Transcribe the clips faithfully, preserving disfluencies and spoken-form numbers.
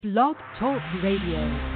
Blog Talk Radio.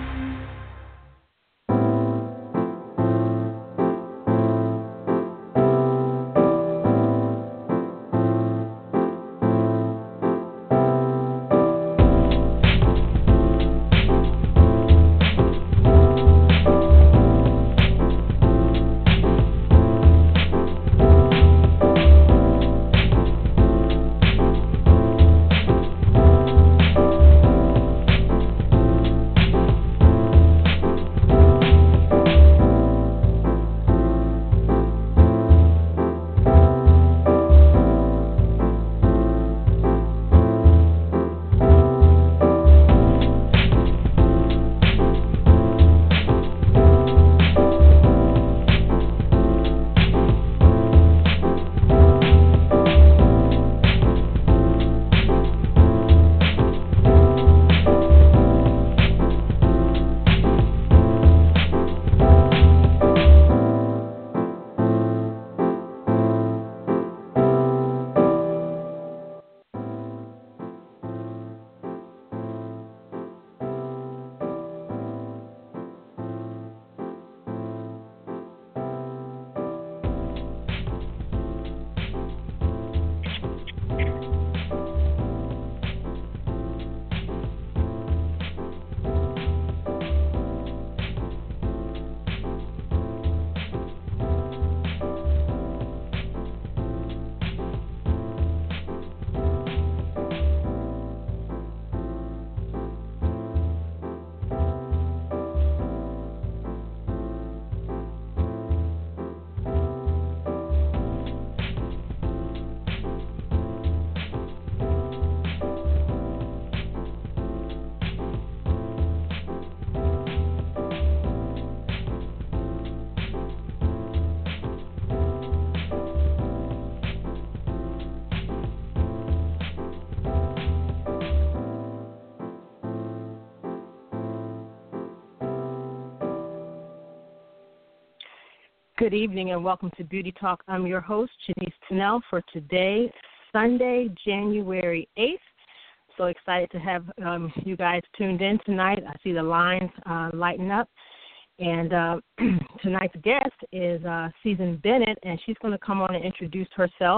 Good evening and welcome to Beauty Talk. I'm your host, Janice Tunnell, for today, Sunday, January eighth. So excited to have um, you guys tuned in tonight. I see the lines uh, lighting up. And uh, tonight's guest is uh, Susan Bennett, and she's going to come on and introduce herself.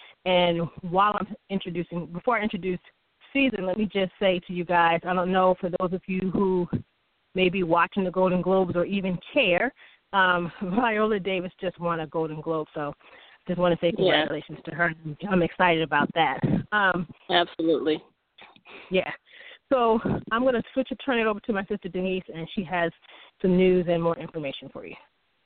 And while I'm introducing, before I introduce Susan, let me just say to you guys, I don't know for those of you who may be watching the Golden Globes or even care, Um, Viola Davis just won a Golden Globe, so just want to say congratulations yeah. to her. I'm excited about that. Um, Absolutely. Yeah. So I'm going to switch and turn it over to my sister Denise, and she has some news and more information for you.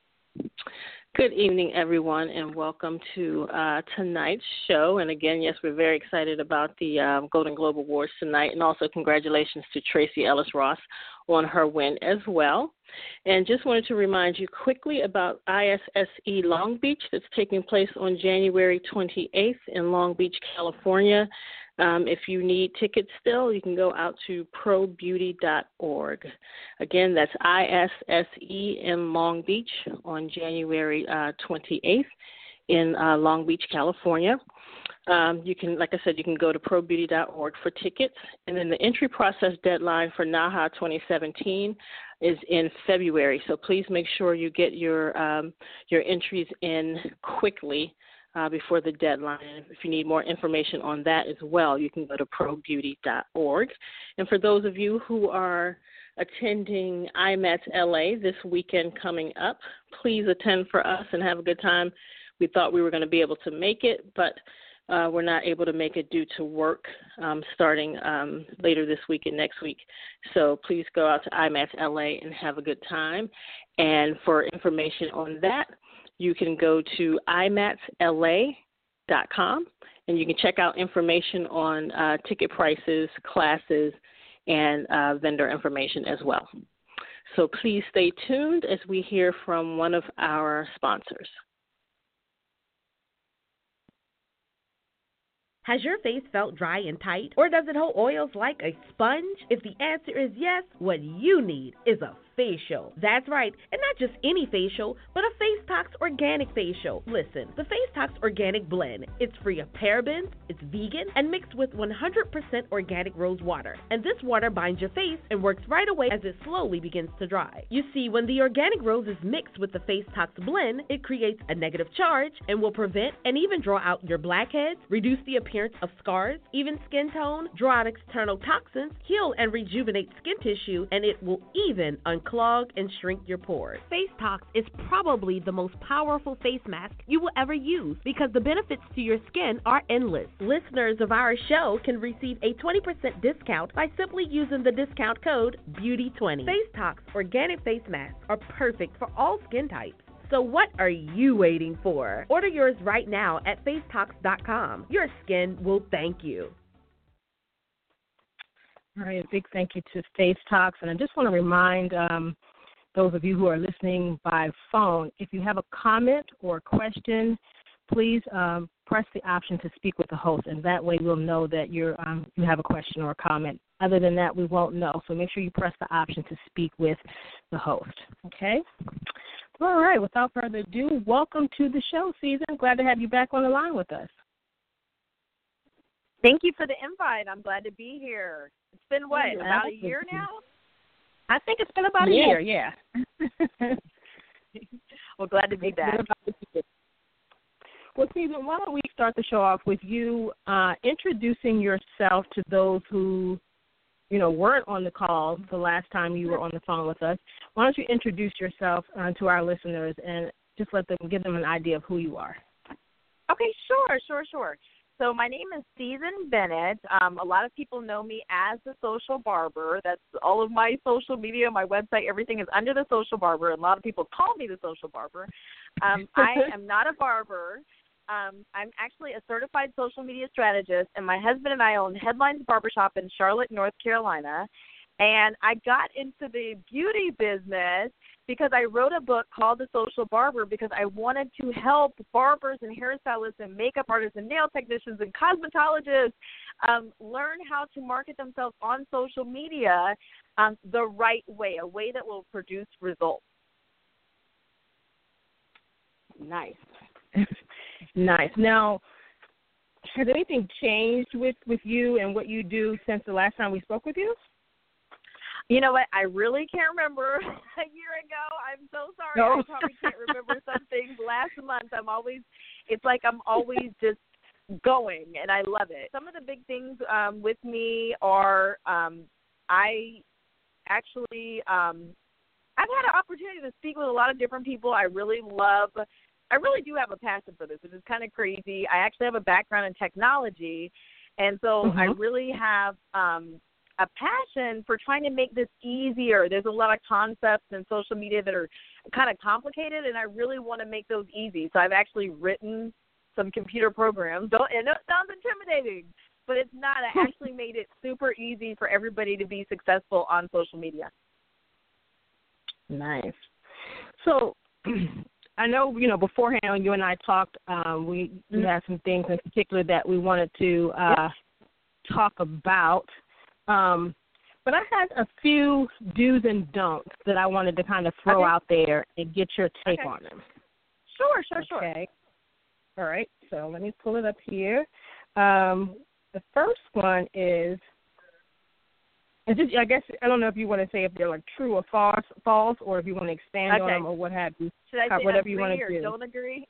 Good evening, everyone, and welcome to uh, tonight's show. And again, yes, we're very excited about the um, Golden Globe Awards tonight, and also congratulations to Tracee Ellis Ross on her win as well. And just wanted to remind you quickly about I S S E Long Beach that's taking place on January twenty-eighth in Long Beach, California. Um, if you need tickets still, you can go out to pro beauty dot org. Again, that's I S S E in Long Beach on January uh, twenty-eighth in uh, Long Beach, California. Um, you can, like I said, you can go to pro beauty dot org for tickets. And then the entry process deadline for NAHA twenty seventeen is in February. So please make sure you get your um, your entries in quickly uh, before the deadline. And if you need more information on that as well, you can go to pro beauty dot org. And for those of you who are attending I M A T L A this weekend coming up, please attend for us and have a good time. We thought we were going to be able to make it, but Uh, we're not able to make it due to work um, starting um, later this week and next week. So please go out to I M A T L A and have a good time. And for information on that, you can go to I M A T L A dot com, and you can check out information on uh, ticket prices, classes, and uh, vendor information as well. So please stay tuned as we hear from one of our sponsors. Has your face felt dry and tight, or does it hold oils like a sponge? If the answer is yes, what you need is a facial. That's right, and not just any facial, but a FaceTox Organic Facial. Listen, the FaceTox Organic Blend, it's free of parabens, it's vegan, and mixed with one hundred percent organic rose water. And this water binds your face and works right away as it slowly begins to dry. You see, when the organic rose is mixed with the FaceTox Blend, it creates a negative charge and will prevent and even draw out your blackheads, reduce the appearance of scars, even skin tone, draw out external toxins, heal and rejuvenate skin tissue, and it will even unclog and shrink your pores. FaceTox is probably the most powerful face mask you will ever use because the benefits to your skin are endless. Listeners of our show can receive a twenty percent discount by simply using the discount code beauty twenty. FaceTox Organic Face Masks are perfect for all skin types. So what are you waiting for? Order yours right now at facetox dot com. Your skin will thank you. All right, a big thank you to FaceTox. And I just want to remind um, those of you who are listening by phone, if you have a comment or a question, please um, press the option to speak with the host, and that way we'll know that you're um, you have a question or a comment. Other than that, we won't know. So make sure you press the option to speak with the host, okay? All right, without further ado, welcome to the show, Susan. Glad to have you back on the line with us. Thank you for the invite. I'm glad to be here. It's been, what, yeah, about a year now? I think it's been about a yeah. year, yeah. Well, glad to be back. Well, Susan, why don't we start the show off with you uh, introducing yourself to those who, you know, weren't on the call the last time you were on the phone with us. Why don't you introduce yourself uh, to our listeners and just let them give them an idea of who you are? Okay, sure, sure, sure. So my name is Susan Bennett. Um, a lot of people know me as the Social Barber. That's all of my social media, my website, everything is under the Social Barber, and a lot of people call me the Social Barber. Um, I am not a barber. Um, I'm actually a certified social media strategist, and my husband and I own Headlines Barbershop in Charlotte, North Carolina. And I got into the beauty business because I wrote a book called The Social Barber because I wanted to help barbers and hairstylists and makeup artists and nail technicians and cosmetologists um, learn how to market themselves on social media um, the right way, a way that will produce results. Nice. Nice. Now, has anything changed with, with you and what you do since the last time we spoke with you? You know what? I really can't remember a year ago. I'm so sorry. No. I probably can't remember some things. Last month, I'm always, it's like I'm always just going, and I love it. Some of the big things um, with me are um, I actually, um, I've had an opportunity to speak with a lot of different people. I really love, I really do have a passion for this, which is kind of crazy. I actually have a background in technology, and so mm-hmm. I really have um, a passion for trying to make this easier. There's a lot of concepts in social media that are kind of complicated, and I really want to make those easy. So I've actually written some computer programs. Don't, and it sounds intimidating, but it's not. I actually made it super easy for everybody to be successful on social media. Nice. So I know, you know, beforehand you and I talked, um, we, we had some things in particular that we wanted to uh, yep. talk about. Um, but I had a few do's and don'ts that I wanted to kind of throw okay. out there and get your take okay. on them. Sure, sure, sure. Okay. All right. So let me pull it up here. Um, the first one is, is it, I guess, I don't know if you want to say if they're like true or false, false, or if you want to expand okay. on them or what have you. Should I say whatever agree you want or to do. Don't agree?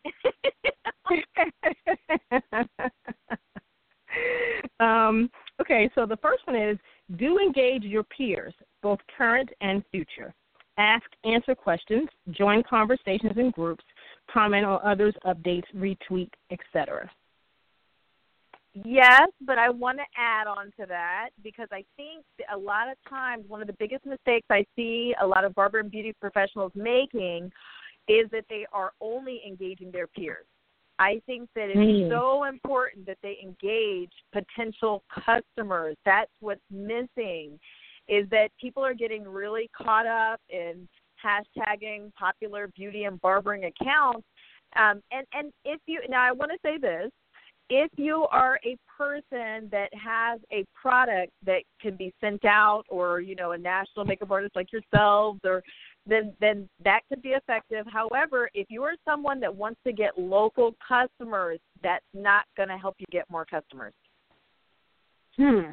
um, okay, so the first one is, do engage your peers, both current and future. Ask, answer questions, join conversations in groups, comment on others' updates, retweet, et cetera. Yes, but I want to add on to that because I think a lot of times one of the biggest mistakes I see a lot of barber and beauty professionals making is that they are only engaging their peers. I think that it's mm. so important that they engage potential customers. That's what's missing, is that people are getting really caught up in hashtagging popular beauty and barbering accounts. Um, and, and if you now I want to say this, if you are a person that has a product that can be sent out, or, you know, a national makeup artist like yourselves, or then then that could be effective. However, if you are someone that wants to get local customers, that's not going to help you get more customers. Hmm.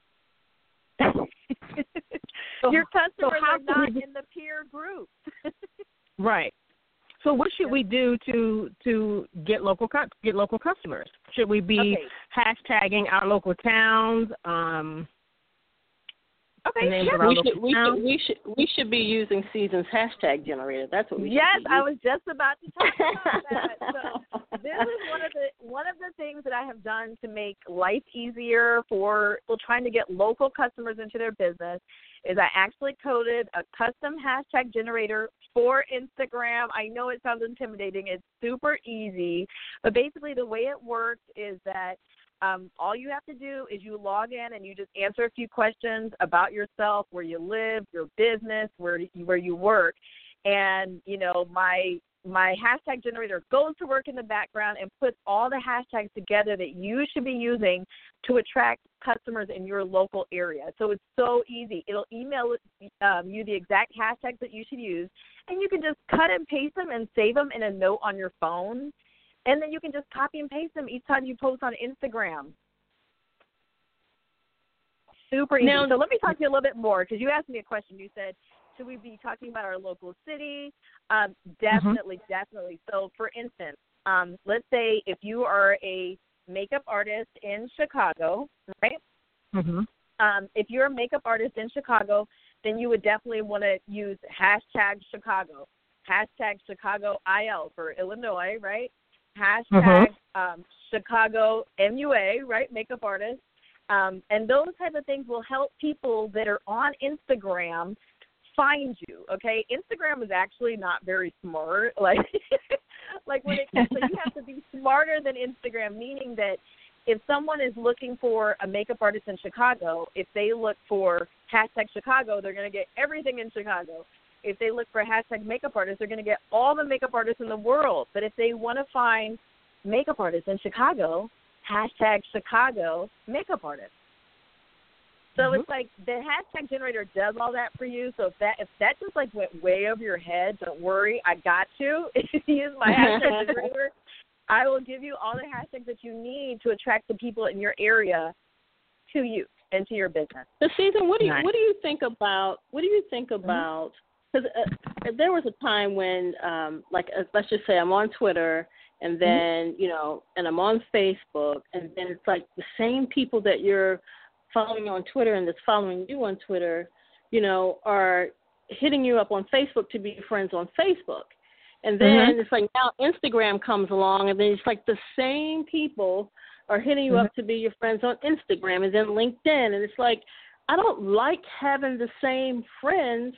Your customers so how are not we, in the peer group. Right. So what should we do to to get local get local customers? Should we be okay. hashtagging our local towns? Um, okay, names yes. of our we local should we towns? should we should we should be using Seasons hashtag generator. That's what we Yes, should be I using. was just about to talk about that. So this is one of the one of the things that I have done to make life easier for people trying to get local customers into their business. Is I actually coded a custom hashtag generator for Instagram. I know it sounds intimidating. It's super easy. But basically the way it works is that um, all you have to do is you log in and you just answer a few questions about yourself, where you live, your business, where where you work. And, you know, my my hashtag generator goes to work in the background and puts all the hashtags together that you should be using to attract customers in your local area. So it's so easy. It'll email um, you the exact hashtags that you should use, and you can just cut and paste them and save them in a note on your phone, and then you can just copy and paste them each time you post on Instagram. Super easy. Now, so let me talk to you a little bit more, because you asked me a question. You said, should we be talking about our local city? Um, definitely, mm-hmm. definitely. So, for instance, um, let's say if you are a makeup artist in Chicago, right? Mm-hmm. Um, if you're a makeup artist in Chicago, then you would definitely want to use hashtag Chicago, hashtag Chicago I L for Illinois, right? Hashtag mm-hmm. um, Chicago M U A, right? Makeup artist. Um, and those type of things will help people that are on Instagram find you, okay? Instagram is actually not very smart. Like, like when it comes to, you have to be smarter than Instagram, meaning that if someone is looking for a makeup artist in Chicago, if they look for hashtag Chicago, they're going to get everything in Chicago. If they look for hashtag makeup artist, they're going to get all the makeup artists in the world. But if they want to find makeup artists in Chicago, hashtag Chicago makeup artist. So mm-hmm. it's like the hashtag generator does all that for you. So if that if that just like went way over your head, don't worry, I got you. If you use my hashtag generator, I will give you all the hashtags that you need to attract the people in your area to you and to your business. So, Season, what do you nice. what do you think about what do you think about? Because mm-hmm. uh, there was a time when, um, like, uh, let's just say I'm on Twitter. And then, mm-hmm. you know, and I'm on Facebook, and then it's like the same people that you're following on Twitter and that's following you on Twitter, you know, are hitting you up on Facebook to be friends on Facebook. And then mm-hmm. it's like now Instagram comes along, and then it's like the same people are hitting you mm-hmm. up to be your friends on Instagram and then LinkedIn. And it's like, I don't like having the same friends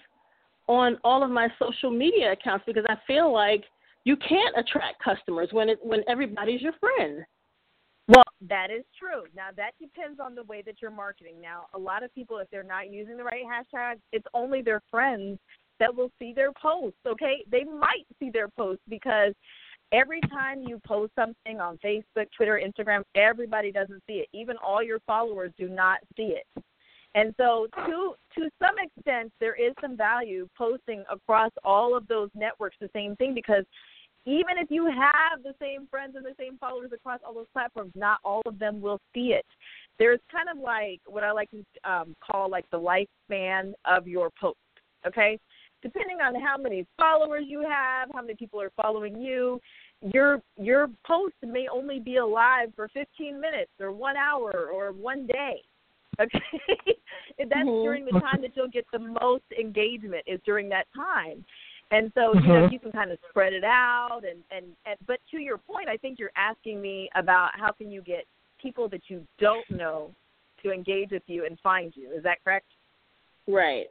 on all of my social media accounts, because I feel like you can't attract customers when it when everybody's your friend. Well, that is true. Now, that depends on the way that you're marketing. Now, a lot of people, if they're not using the right hashtag, it's only their friends that will see their posts, okay? They might see their posts, because every time you post something on Facebook, Twitter, Instagram, everybody doesn't see it. Even all your followers do not see it. And so to to some extent, there is some value posting across all of those networks the same thing, because even if you have the same friends and the same followers across all those platforms, not all of them will see it. There's kind of like what I like to um, call like the lifespan of your post, okay? Depending on how many followers you have, how many people are following you, your your post may only be alive for fifteen minutes or one hour or one day. Okay, that's mm-hmm. during the time that you'll get the most engagement, is during that time. And so, mm-hmm. you know, you can kind of spread it out. And, and, and but to your point, I think you're asking me about how can you get people that you don't know to engage with you and find you. Is that correct? Right.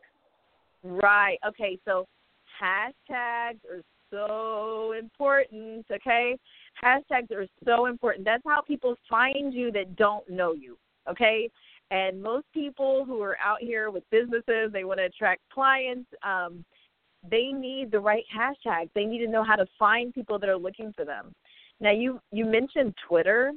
Right. Okay, so hashtags are so important, okay? Hashtags are so important. That's how people find you that don't know you, okay? And most people who are out here with businesses, they want to attract clients, um, they need the right hashtags. They need to know how to find people that are looking for them. Now, you, you mentioned Twitter.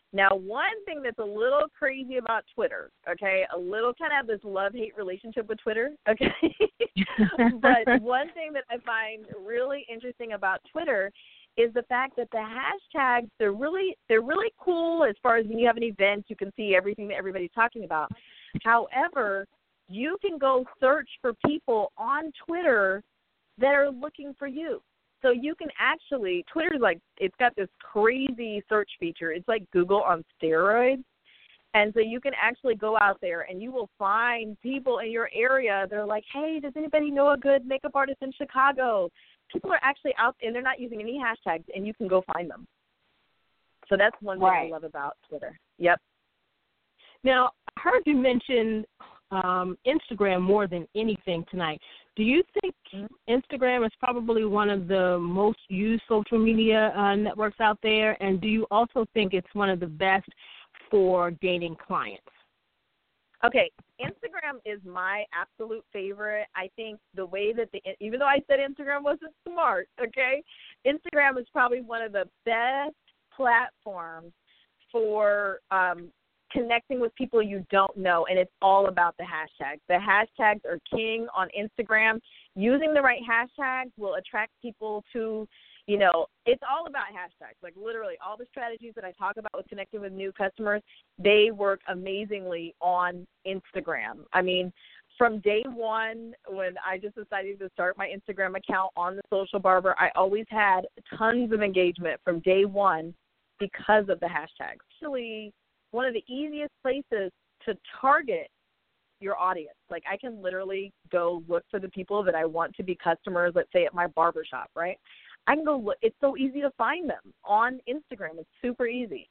Now, one thing that's a little crazy about Twitter, okay, a little kind of this love-hate relationship with Twitter, okay, but one thing that I find really interesting about Twitter is the fact that the hashtags, they're really they're really cool as far as when you have an event, you can see everything that everybody's talking about. However, you can go search for people on Twitter that are looking for you. So you can actually, Twitter's like, it's got this crazy search feature. It's like Google on steroids. And so you can actually go out there and you will find people in your area. They're like, hey, does anybody know a good makeup artist in Chicago? People are actually out, and they're not using any hashtags, and you can go find them. So that's one thing right. I love about Twitter. Yep. Now, I heard you mention um, Instagram more than anything tonight. Do you think mm-hmm. Instagram is probably one of the most used social media uh, networks out there? And do you also think it's one of the best for gaining clients? Okay, Instagram is my absolute favorite. I think the way that the, even though I said Instagram wasn't smart, okay, Instagram is probably one of the best platforms for um, connecting with people you don't know, and it's all about the hashtags. The hashtags are king on Instagram. Using the right hashtags will attract people to, you know, it's all about hashtags. Like literally all the strategies that I talk about with connecting with new customers, they work amazingly on Instagram. I mean, from day one, when I just decided to start my Instagram account on The Social Barber, I always had tons of engagement from day one because of the hashtags. Actually, one of the easiest places to target your audience. Like I can literally go look for the people that I want to be customers, let's say at my barbershop, right? I can go look. It's so easy to find them on Instagram. It's super easy.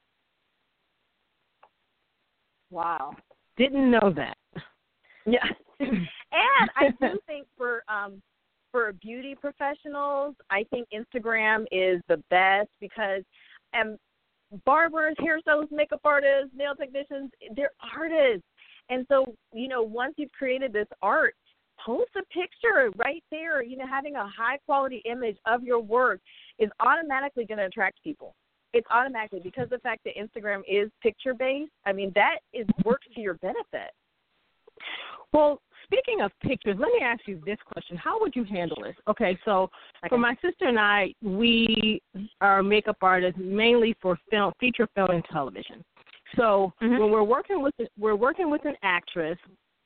Wow. Didn't know that. Yeah. And I do think for um, for beauty professionals, I think Instagram is the best because um, barbers, hairstylists, makeup artists, nail technicians, they're artists. And so, you know, once you've created this art, post a picture right there. You know, having a high-quality image of your work is automatically going to attract people. It's automatically because of the fact that Instagram is picture-based. I mean, that is works to your benefit. Well, speaking of pictures, let me ask you this question. How would you handle this? Okay, so okay. for my sister and I, we are makeup artists mainly for film, feature film and television. So mm-hmm. when we're working with we're working with an actress,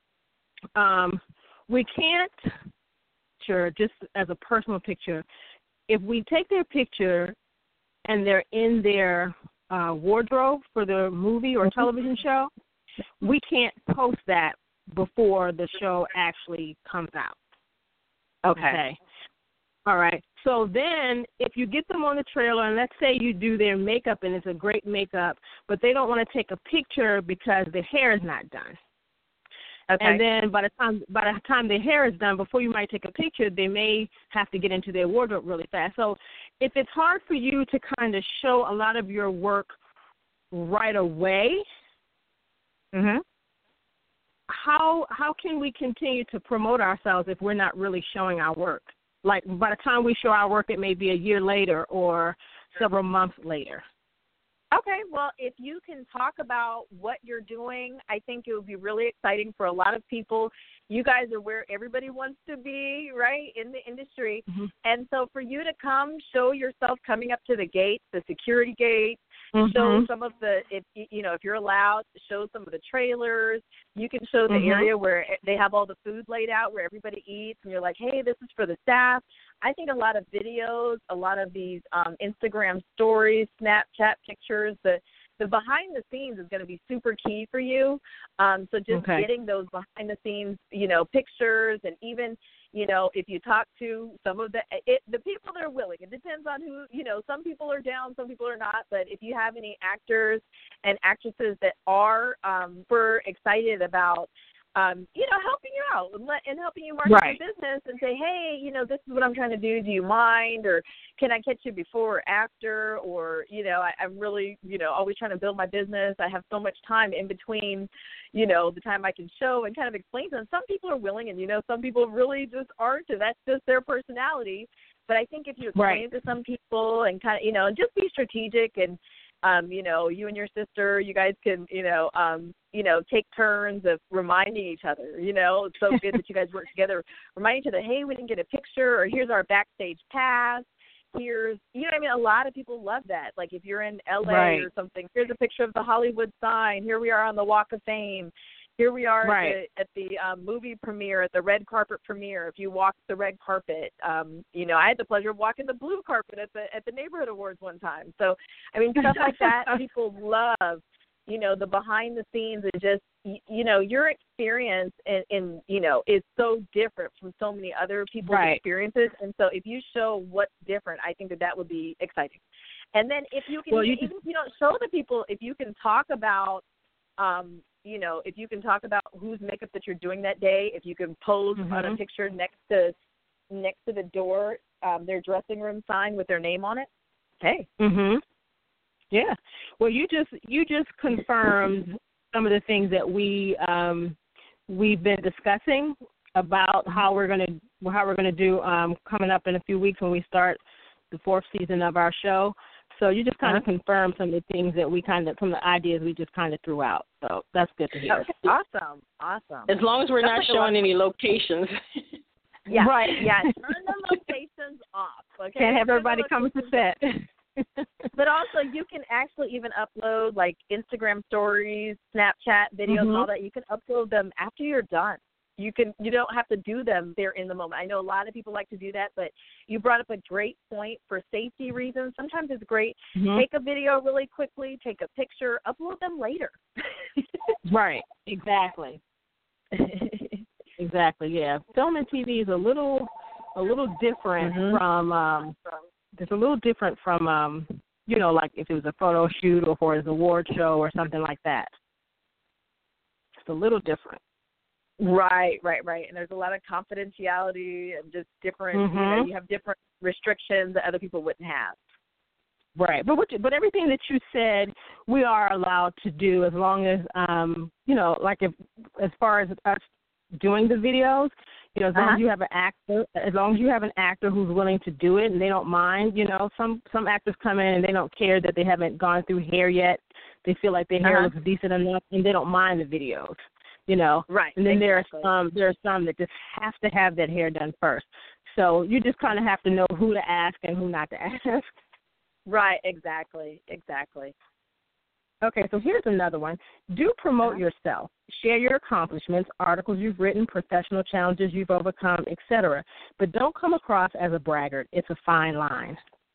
um, we can't, sure, just as a personal picture, if we take their picture and they're in their uh, wardrobe for the movie or television show, we can't post that before the show actually comes out. Okay. okay. All right. So then if you get them on the trailer, and let's say you do their makeup and it's a great makeup, but they don't want to take a picture because their hair is not done. Okay. And then by the time by the time their hair is done, before you might take a picture, they may have to get into their wardrobe really fast. So if it's hard for you to kind of show a lot of your work right away, mm-hmm. how how can we continue to promote ourselves if we're not really showing our work? Like by the time we show our work, it may be a year later or several months later. Okay, well, if you can talk about what you're doing, I think it would be really exciting for a lot of people. You guys are where everybody wants to be, right, in the industry. Mm-hmm. And so for you to come, show yourself coming up to the gates, the security gates, mm-hmm. show some of the, if you know, if you're allowed, show some of the trailers. You can show the mm-hmm. area where they have all the food laid out where everybody eats, and you're like, hey, this is for the staff. I think a lot of videos, a lot of these um, Instagram stories, Snapchat pictures, the the behind the scenes is going to be super key for you. Um, so just okay. getting those behind the scenes, you know, pictures, and even, you know, if you talk to some of the it, the people that are willing, it depends on who, you know, some people are down, some people are not. But if you have any actors and actresses that are um, super excited about, Um, you know, helping you out and, let, and helping you market right. your business and say, hey, you know, this is what I'm trying to do. Do you mind? Or can I catch you before or after? Or, you know, I, I'm really, you know, always trying to build my business. I have so much time in between, you know, the time I can show and kind of explain to them. Some people are willing and, you know, some people really just aren't. And that's just their personality. But I think if you explain right. to some people and kind of, you know, and just be strategic and, Um, you know, you and your sister, you guys can, you know, um, you know, take turns of reminding each other. You know, it's so good that you guys work together, reminding each other, hey, we didn't get a picture, or here's our backstage pass. Here's, you know what I mean? A lot of people love that. Like if you're in L A right. or something, here's a picture of the Hollywood sign. Here we are on the Walk of Fame. Here we are right. at the, at the um, movie premiere, at the red carpet premiere. If you walk the red carpet, um, you know, I had the pleasure of walking the blue carpet at the at the neighborhood awards one time. So, I mean, stuff like that, people love. You know, the behind the scenes is just, you, you know, your experience in, in, you know, is so different from so many other people's right. experiences. And so if you show what's different, I think that that would be exciting. And then if you can, well, you even just, if you don't show the people, if you can talk about, um, you know, if you can talk about whose makeup that you're doing that day, if you can pose mm-hmm. on a picture next to next to the door, um, their dressing room sign with their name on it, hey. Mhm. Yeah. Well, you just you just confirmed some of the things that we um, we've been discussing about how we're gonna how we're gonna do um, coming up in a few weeks when we start the fourth season of our show. So you just kind of uh-huh. confirmed some of the things that we kind of, some of the ideas we just kind of threw out. So that's good to hear. Okay. Awesome. Awesome. As long as we're that's not showing any locations. Yeah. Right. Yeah. Turn the locations off. Okay. Can't have everybody coming to set. But also, you can actually even upload like Instagram stories, Snapchat videos, mm-hmm. and all that. You can upload them after you're done. You can. You don't have to do them there in the moment. I know a lot of people like to do that, but you brought up a great point for safety reasons. Sometimes it's great. Mm-hmm. Take a video really quickly, take a picture, upload them later. Right. Exactly. Exactly. Yeah. Film and T V is a little, a little different mm-hmm. from. Um, It's a little different from, um, you know, like if it was a photo shoot or for an award show or something like that. It's a little different. Right, right, right. And there's a lot of confidentiality and just different, mm-hmm. you know, you have different restrictions that other people wouldn't have. Right. But what you, but everything that you said, we are allowed to do as long as, um, you know, like if as far as us doing the videos, you know, as long uh-huh. as you have an actor, as long as you have an actor who's willing to do it and they don't mind, you know, some, some actors come in and they don't care that they haven't gone through hair yet. They feel like their hair uh-huh. looks decent enough and they don't mind the videos, you know. Right. And then exactly. there are some, there are some that just have to have that hair done first. So you just kind of have to know who to ask and who not to ask. Right, exactly, exactly. Okay, so here's another one. Do promote uh-huh. yourself. Share your accomplishments, articles you've written, professional challenges you've overcome, et cetera. But don't come across as a braggart. It's a fine line.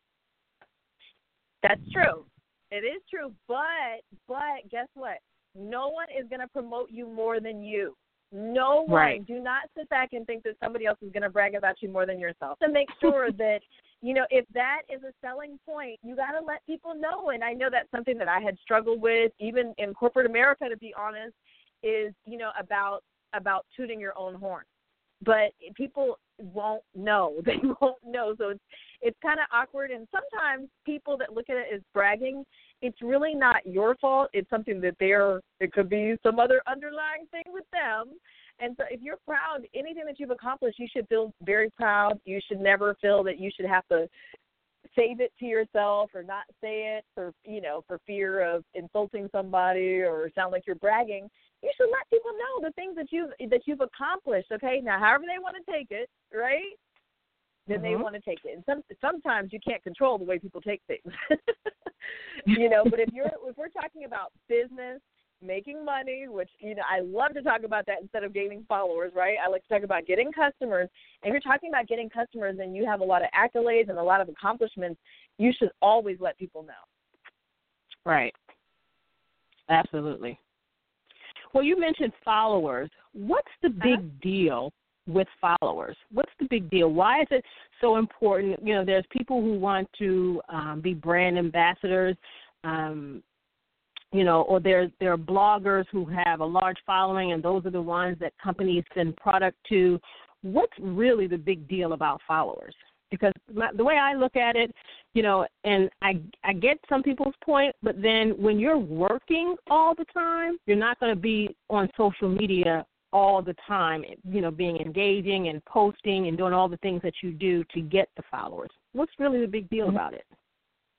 That's true. It is true. But, but guess what? No one is going to promote you more than you. No one. Right. Do not sit back and think that somebody else is going to brag about you more than yourself. To make sure that, you know, if that is a selling point, you got to let people know. And I know that's something that I had struggled with, even in corporate America, to be honest, is, you know, about about tooting your own horn. But people won't know. They won't know. So it's, it's kind of awkward. And sometimes people that look at it as bragging, it's really not your fault. It's something that they're, it could be some other underlying thing with them. And so if you're proud, anything that you've accomplished, you should feel very proud. You should never feel that you should have to save it to yourself or not say it for, you know, for fear of insulting somebody or sound like you're bragging. You should let people know the things that you've, that you've accomplished, okay? Now, however they want to take it, right, then mm-hmm. they want to take it. And some, sometimes you can't control the way people take things, you know, but if you're if we're talking about business, making money, which, you know, I love to talk about that instead of gaining followers, right? I like to talk about getting customers. And if you're talking about getting customers and you have a lot of accolades and a lot of accomplishments, you should always let people know. Right. Absolutely. Well, you mentioned followers. What's the big uh-huh. deal with followers? What's the big deal? Why is it so important? You know, there's people who want to um, be brand ambassadors, um, you know, or there there are bloggers who have a large following, and those are the ones that companies send product to. What's really the big deal about followers? Because my, the way I look at it, you know, and I I get some people's point, but then when you're working all the time, you're not going to be on social media all the time, you know, being engaging and posting and doing all the things that you do to get the followers. What's really the big deal about it?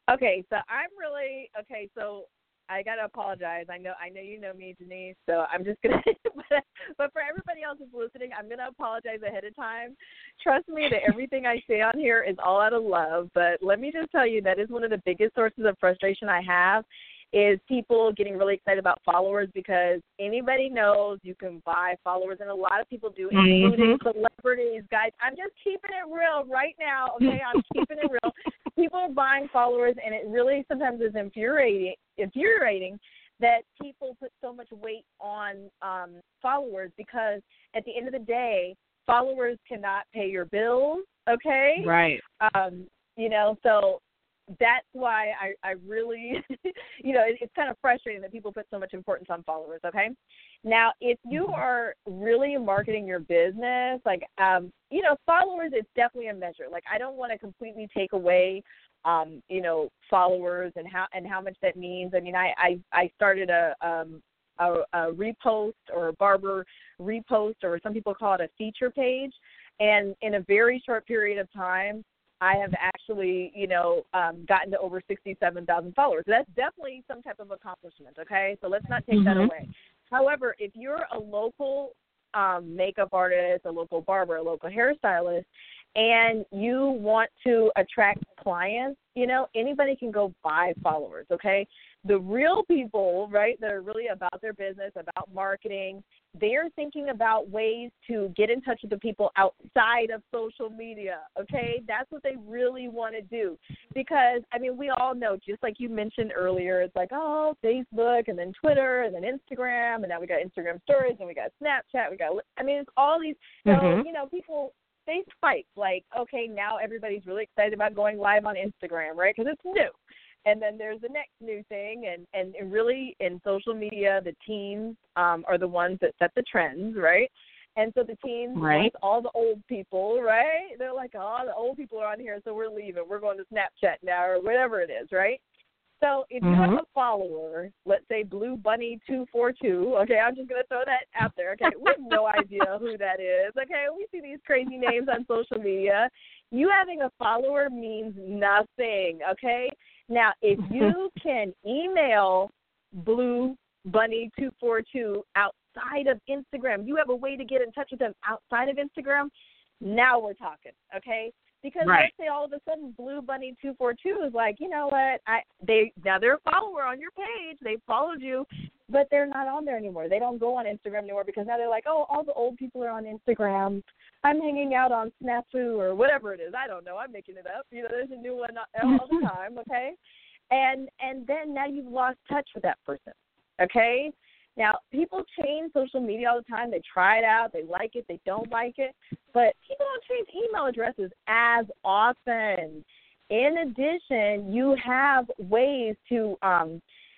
Okay, so I'm really okay. So I gotta apologize. I know, I know you know me, Denise. So I'm just gonna, but, but for everybody else who's listening, I'm gonna apologize ahead of time. Trust me that everything I say on here is all out of love. But let me just tell you, that is one of the biggest sources of frustration I have, is people getting really excited about followers, because anybody knows you can buy followers, and a lot of people do, including mm-hmm. celebrities. Guys, I'm just keeping it real right now. Okay, I'm keeping it real. People are buying followers, and it really sometimes is infuriating, infuriating that people put so much weight on um, followers, because at the end of the day, followers cannot pay your bills, okay? Right. Um, you know, so that's why I, I really, you know, it, it's kind of frustrating that people put so much importance on followers, okay? Now, if you are really marketing your business, like, um, you know, followers, it's definitely a measure. Like, I don't want to completely take away, um, you know, followers and how and how much that means. I mean, I, I, I started a, um, a, a repost or a barber repost, or some people call it a feature page, and in a very short period of time, I have actually, you know, um, gotten to over sixty-seven thousand followers. So that's definitely some type of accomplishment, okay? So let's not take mm-hmm. that away. However, if you're a local um, makeup artist, a local barber, a local hairstylist, and you want to attract clients, you know, anybody can go buy followers, okay? The real people, right, that are really about their business, about marketing, they're thinking about ways to get in touch with the people outside of social media, okay? That's what they really want to do. Because, I mean, we all know, just like you mentioned earlier, it's like, oh, Facebook, and then Twitter, and then Instagram, and now we got Instagram stories, and we got Snapchat, we got, I mean, it's all these, you know, mm-hmm. you know people, they spike, like, okay, now everybody's really excited about going live on Instagram, right, because it's new. And then there's the next new thing, and, and really in social media, the teens um, are the ones that set the trends, right? And so the teens, right. all the old people, right? They're like, oh, the old people are on here, so we're leaving. We're going to Snapchat now, or whatever it is, right? So if mm-hmm. you have a follower, let's say Blue Bunny two four two, okay, I'm just going to throw that out there, okay? We have no idea who that is, okay? We see these crazy names on social media. You having a follower means nothing, okay? Now, if you can email Blue Bunny two four two outside of Instagram, you have a way to get in touch with them outside of Instagram, now we're talking, okay? Because right. let's say all of a sudden Blue Bunny two four two is like, you know what, I they now they're a follower on your page, they followed you, but they're not on there anymore. They don't go on Instagram anymore, because now they're like, oh, all the old people are on Instagram. I'm hanging out on Snafu or whatever it is. I don't know. I'm making it up. You know, there's a new one all the time, okay? And and then now you've lost touch with that person, okay? Now, people change social media all the time. They try it out. They like it. They don't like it. But people don't change email addresses as often. In addition, you have ways to um,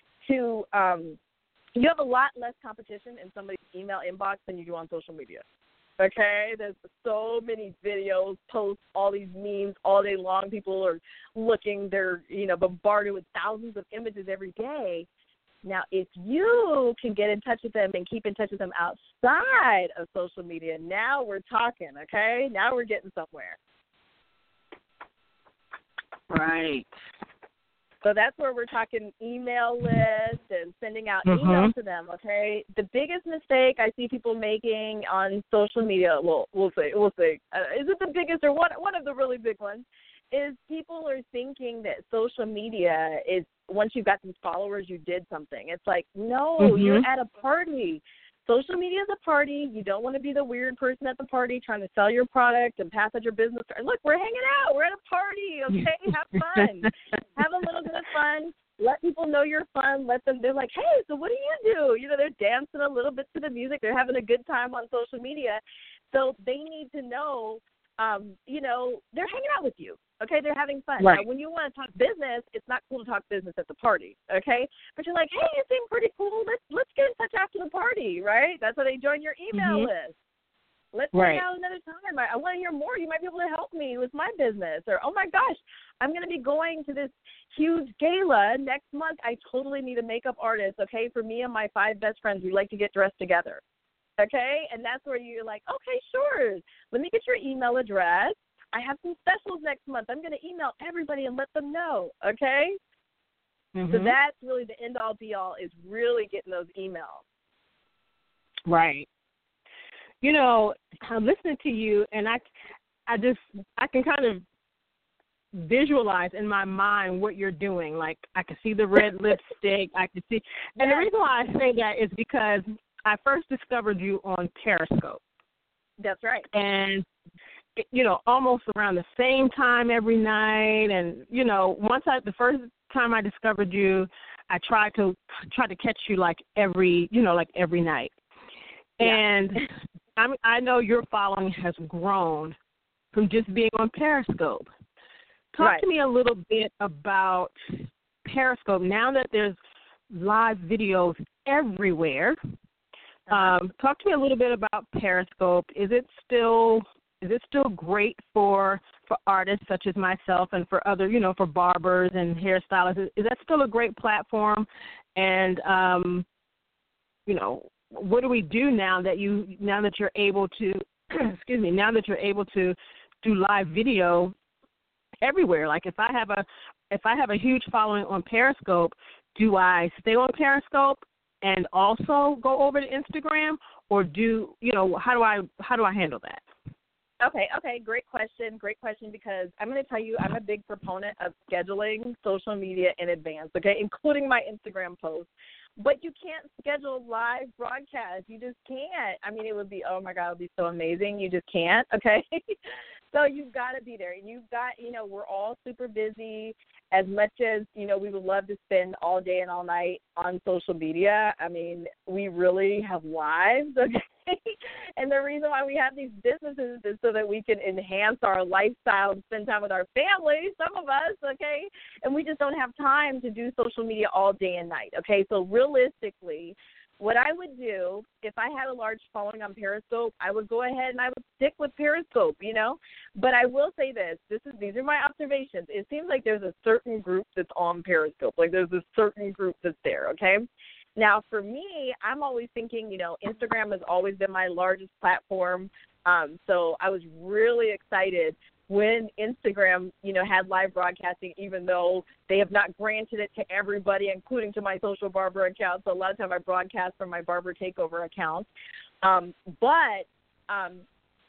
to um, you have a lot less competition in somebody's email inbox than you do on social media. Okay, there's so many videos, posts, all these memes all day long. People are looking, they're, you know, bombarded with thousands of images every day. Now, if you can get in touch with them and keep in touch with them outside of social media, now we're talking, okay? Now we're getting somewhere. Right. So that's where we're talking email lists and sending out mm-hmm. emails to them, okay? The biggest mistake I see people making on social media, well, we'll say, we'll say, uh, is it the biggest or one, one of the really big ones, is people are thinking that social media is, once you've got these followers, you did something. It's like, no, mm-hmm. you're at a party. Social media is a party. You don't want to be the weird person at the party trying to sell your product and pass out your business card. Look, we're hanging out. We're at a party, okay? Have fun. Have a little bit of fun. Let people know you're fun. Let them, they're like, hey, so what do you do? You know, they're dancing a little bit to the music. They're having a good time on social media. So they need to know, um, you know, they're hanging out with you. Okay, they're having fun. Right. Now, when you want to talk business, it's not cool to talk business at the party, okay? But you're like, hey, it seemed pretty cool. Let's let's get in touch after the party, right? That's why they join your email mm-hmm. list. Let's right. hang out another time. I, I want to hear more. You might be able to help me with my business. Or, oh, my gosh, I'm going to be going to this huge gala next month. I totally need a makeup artist, okay? For me and my five best friends, we like to get dressed together, okay? And that's where you're like, okay, sure. Let me get your email address. I have some specials next month. I'm going to email everybody and let them know, okay? Mm-hmm. So that's really the end-all, be-all is really getting those emails. Right. You know, I'm listening to you, and I, I just, I can kind of visualize in my mind what you're doing. Like, I can see the red lipstick. I can see, and the reason why I say that is because I first discovered you on Periscope. That's right. And, you know, almost around the same time every night. And, you know, once I, the first time I discovered you, I tried to, try to catch you like every, you know, like every night. Yeah. And I mean, I know your following has grown from just being on Periscope. Talk right. to me a little bit about Periscope. Now that there's live videos everywhere, um, talk to me a little bit about Periscope. Is it still is it still great for for artists such as myself and for other, you know, for barbers and hairstylists? Is, is that still a great platform? And um, you know, what do we do now that you now that you're able to excuse me now that you're able to do live video everywhere? Like if I have a if I have a huge following on Periscope, do I stay on Periscope and also go over to Instagram, or do you know how do I how do I handle that? Okay, okay, great question, great question, because I'm going to tell you I'm a big proponent of scheduling social media in advance, okay, including my Instagram posts. But you can't schedule live broadcasts. You just can't. I mean, it would be, oh, my God, it would be so amazing. You just can't, okay? So you've got to be there. And you've got, you know, we're all super busy. As much as, you know, we would love to spend all day and all night on social media, I mean, we really have lives, okay? And the reason why we have these businesses is so that we can enhance our lifestyle and spend time with our family, some of us, okay? And we just don't have time to do social media all day and night, okay? So realistically, what I would do if I had a large following on Periscope, I would go ahead and I would stick with Periscope, you know. But I will say this: this is these are my observations. It seems like there's a certain group that's on Periscope, like there's a certain group that's there, okay? Now, for me, I'm always thinking, you know, Instagram has always been my largest platform. Um, so I was really excited when Instagram, you know, had live broadcasting, even though they have not granted it to everybody, including to my social barber account. So a lot of time I broadcast from my barber takeover account. Um, but um,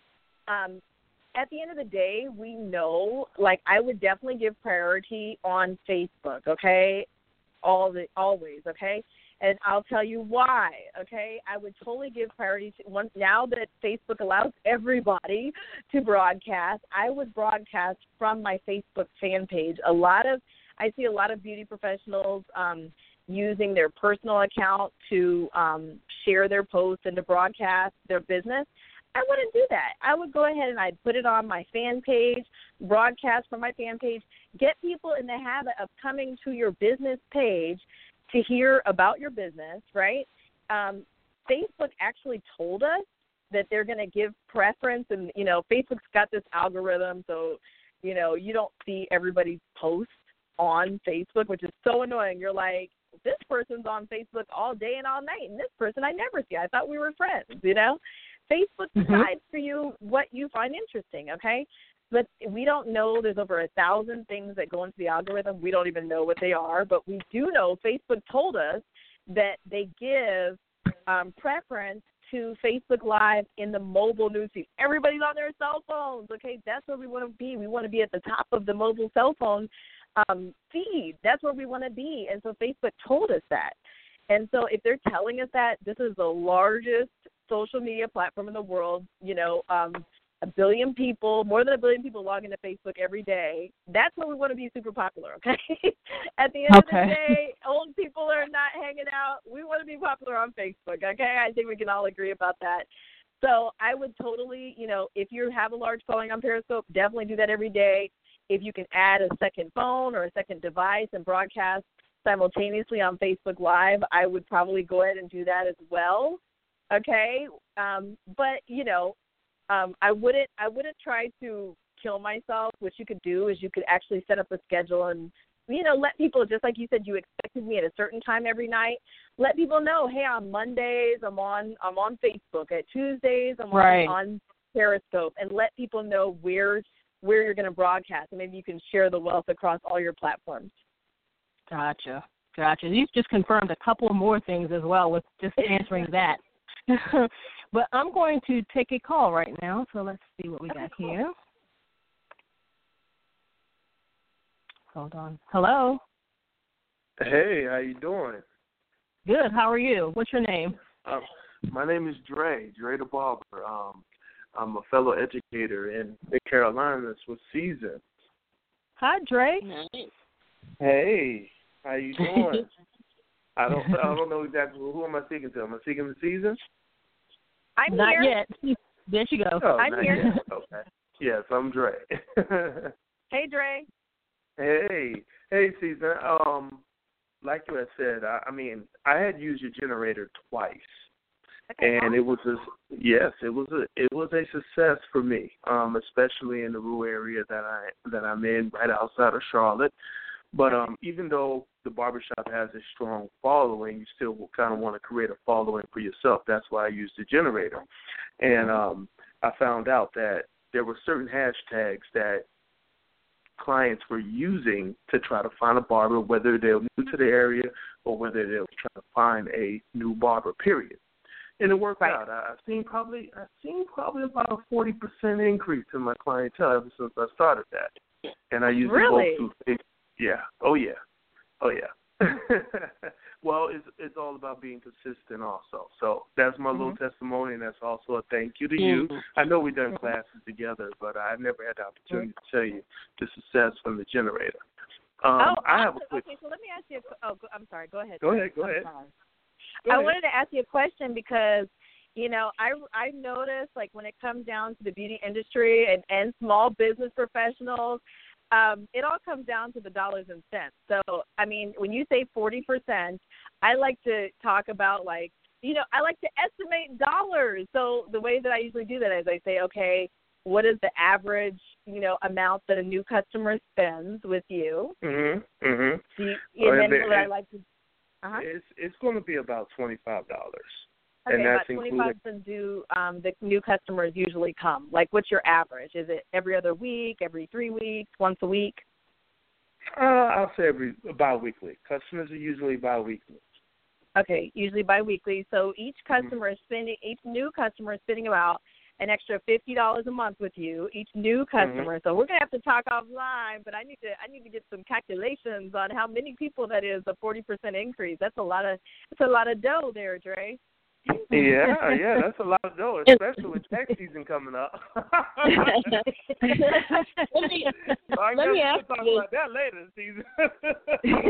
um, at the end of the day, we know, like, I would definitely give priority on Facebook, okay, all the always, okay? And I'll tell you why, okay? I would totally give priority to one. Now that Facebook allows everybody to broadcast, I would broadcast from my Facebook fan page. A lot of, I see a lot of beauty professionals um, using their personal account to um, share their posts and to broadcast their business. I wouldn't do that. I would go ahead and I'd put it on my fan page, broadcast from my fan page, get people in the habit of coming to your business page to hear about your business, right? Um, Facebook actually told us that they're going to give preference, and, you know, Facebook's got this algorithm, so, you know, you don't see everybody's posts on Facebook, which is so annoying. You're like, this person's on Facebook all day and all night, and this person I never see. I thought we were friends, you know? Facebook decides mm-hmm. for you what you find interesting, okay? But we don't know. There's over a thousand things that go into the algorithm. We don't even know what they are. But we do know Facebook told us that they give um, preference to Facebook Live in the mobile newsfeed. Everybody's on their cell phones, okay? That's where we want to be. We want to be at the top of the mobile cell phone um, feed. That's where we want to be. And so Facebook told us that. And so if they're telling us that, this is the largest social media platform in the world, you know, um, a billion people, more than a billion people log into Facebook every day. That's where we want to be super popular, okay? At the end okay. of the day, old people are not hanging out. We want to be popular on Facebook, okay? I think we can all agree about that. So I would totally, you know, if you have a large following on Periscope, definitely do that every day. If you can add a second phone or a second device and broadcast simultaneously on Facebook Live, I would probably go ahead and do that as well, okay? Um, but, you know, Um, I wouldn't I wouldn't try to kill myself. What you could do is you could actually set up a schedule and, you know, let people, just like you said, you expected me at a certain time every night. Let people know, hey, on Mondays I'm on I'm on Facebook. At Tuesdays I'm right. on, on Periscope, and let people know where where you're going to broadcast, and maybe you can share the wealth across all your platforms. Gotcha. Gotcha. You've just confirmed a couple more things as well with just answering that. But I'm going to take a call right now, so let's see what we got here. Hold on. Hello. Hey, how you doing? Good. How are you? What's your name? Uh, my name is Dre, Dre the Barber. Um, I'm a fellow educator in the Carolinas with Season. Hi, Dre. Nice. Hey, how you doing? I don't I don't know exactly who am I speaking to. Am I speaking to Season? I'm Not here. yet. There she goes. Oh, I'm not here. yet. Okay. Yes, I'm Dre. Hey, Dre. Hey, hey, Season. Um, like you had said, I, I mean, I had used your generator twice. Okay, And it was a yes, it was a it was a success for me, um, especially in the rural area that I that I'm in, right outside of Charlotte. But um, even though the barbershop has a strong following, you still kind of want to create a following for yourself. That's why I used the generator, and um, I found out that there were certain hashtags that clients were using to try to find a barber, whether they're new to the area or whether they're trying to find a new barber. Period. And it worked Right. out. I- I've seen probably I've seen probably about a forty percent increase in my clientele ever since I started that. And I use Really? it both through. Yeah. Oh yeah. Oh yeah. Well, it's it's all about being consistent also. So that's my Mm-hmm. little testimony, and that's also a thank you to you. Mhm. I know we've done classes together, but I've never had the opportunity to tell you the success from the generator. Um, oh, I have a awesome. quick. Okay, so let me ask you. A, oh, go- I'm sorry. Go ahead. Go ahead. Go I'm ahead. sorry. Go I ahead. wanted to ask you a question because, you know, I I noticed like when it comes down to the beauty industry and, and small business professionals, um, it all comes down to the dollars and cents. So, I mean, when you say forty percent, I like to talk about like, you know, I like to estimate dollars. So the way that I usually do that is I say, okay, what is the average, you know, amount that a new customer spends with you? Mhm. Mhm. Do you, Well, and then it- what I it- like to, uh-huh. It's it's going to be about twenty five dollars, Okay, and that's about twenty-five including. percent do um, the new customers usually come? Like, what's your average? Is it every other week, every three weeks, once a week? Uh, I'll say every bi-weekly. Customers are usually bi-weekly. Okay, usually biweekly. So each Mm-hmm. customer is spending, each new customer is spending about an extra fifty dollars a month with you. Each new customer. Mm-hmm. So we're gonna have to talk offline, but I need to, I need to get some calculations on how many people that is. A forty percent increase. That's a lot of, that's a lot of dough there, Dre. Yeah, yeah, that's a lot of dough, especially with tax season coming up. Let me, So I let guess me we'll ask talk you about that later in season.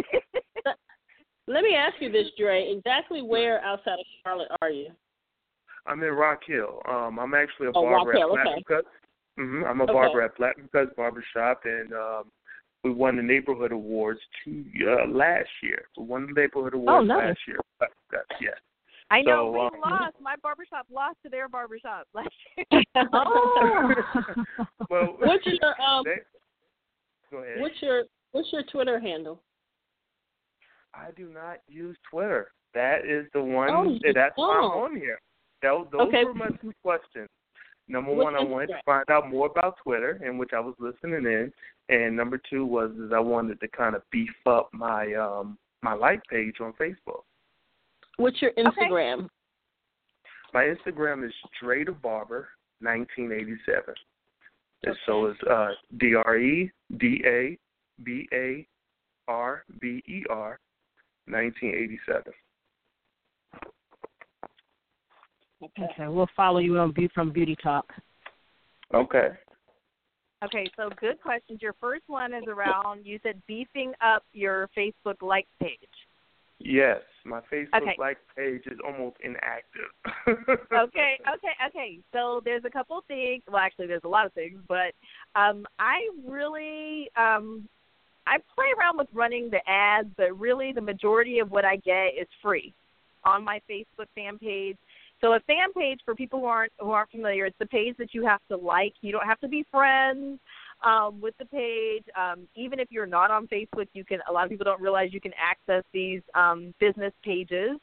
let me ask you this, Dre. Exactly where outside of Charlotte are you? I'm in Rock Hill. Um, I'm actually a Oh, barber Rock Hill, at okay. Platinum Cuts. Mm-hmm. I'm a Okay. barber at Platinum Cuts Barbershop, and um, we won the neighborhood awards two uh, last year. We won the neighborhood awards nice. last year. Platinum Cuts, yes. I know So, we uh, lost. My barbershop lost to their barbershop last year. Oh. Well, What's your um? they, go ahead. What's your what's your Twitter handle? I do not use Twitter. That is the one. Oh, you that's why I'm don't. on here. Those, those Okay. were my two questions. Number What's one, I wanted to Instagram? find out more about Twitter, in which I was listening in, and number two was is I wanted to kind of beef up my um my like page on Facebook. What's your Instagram? My Instagram is Dre the Barber nineteen eighty-seven. And Okay. so it's uh, D R E D A B A R B E R nineteen eighty-seven. Okay. Okay, we'll follow you on Be- from Beauty Talk. Okay. Okay, so good questions. Your first one is around, you said beefing up your Facebook like page. Yes, my Facebook Okay. like page is almost inactive. Okay, okay, okay. So there's a couple things. Well, actually, there's a lot of things, but um, I really um, I play around with running the ads, but really the majority of what I get is free on my Facebook fan page. So a fan page, for people who aren't who aren't familiar, it's the page that you have to like. You don't have to be friends um, with the page. Um, even if you're not on Facebook, you can. A lot of people don't realize you can access these um, business pages.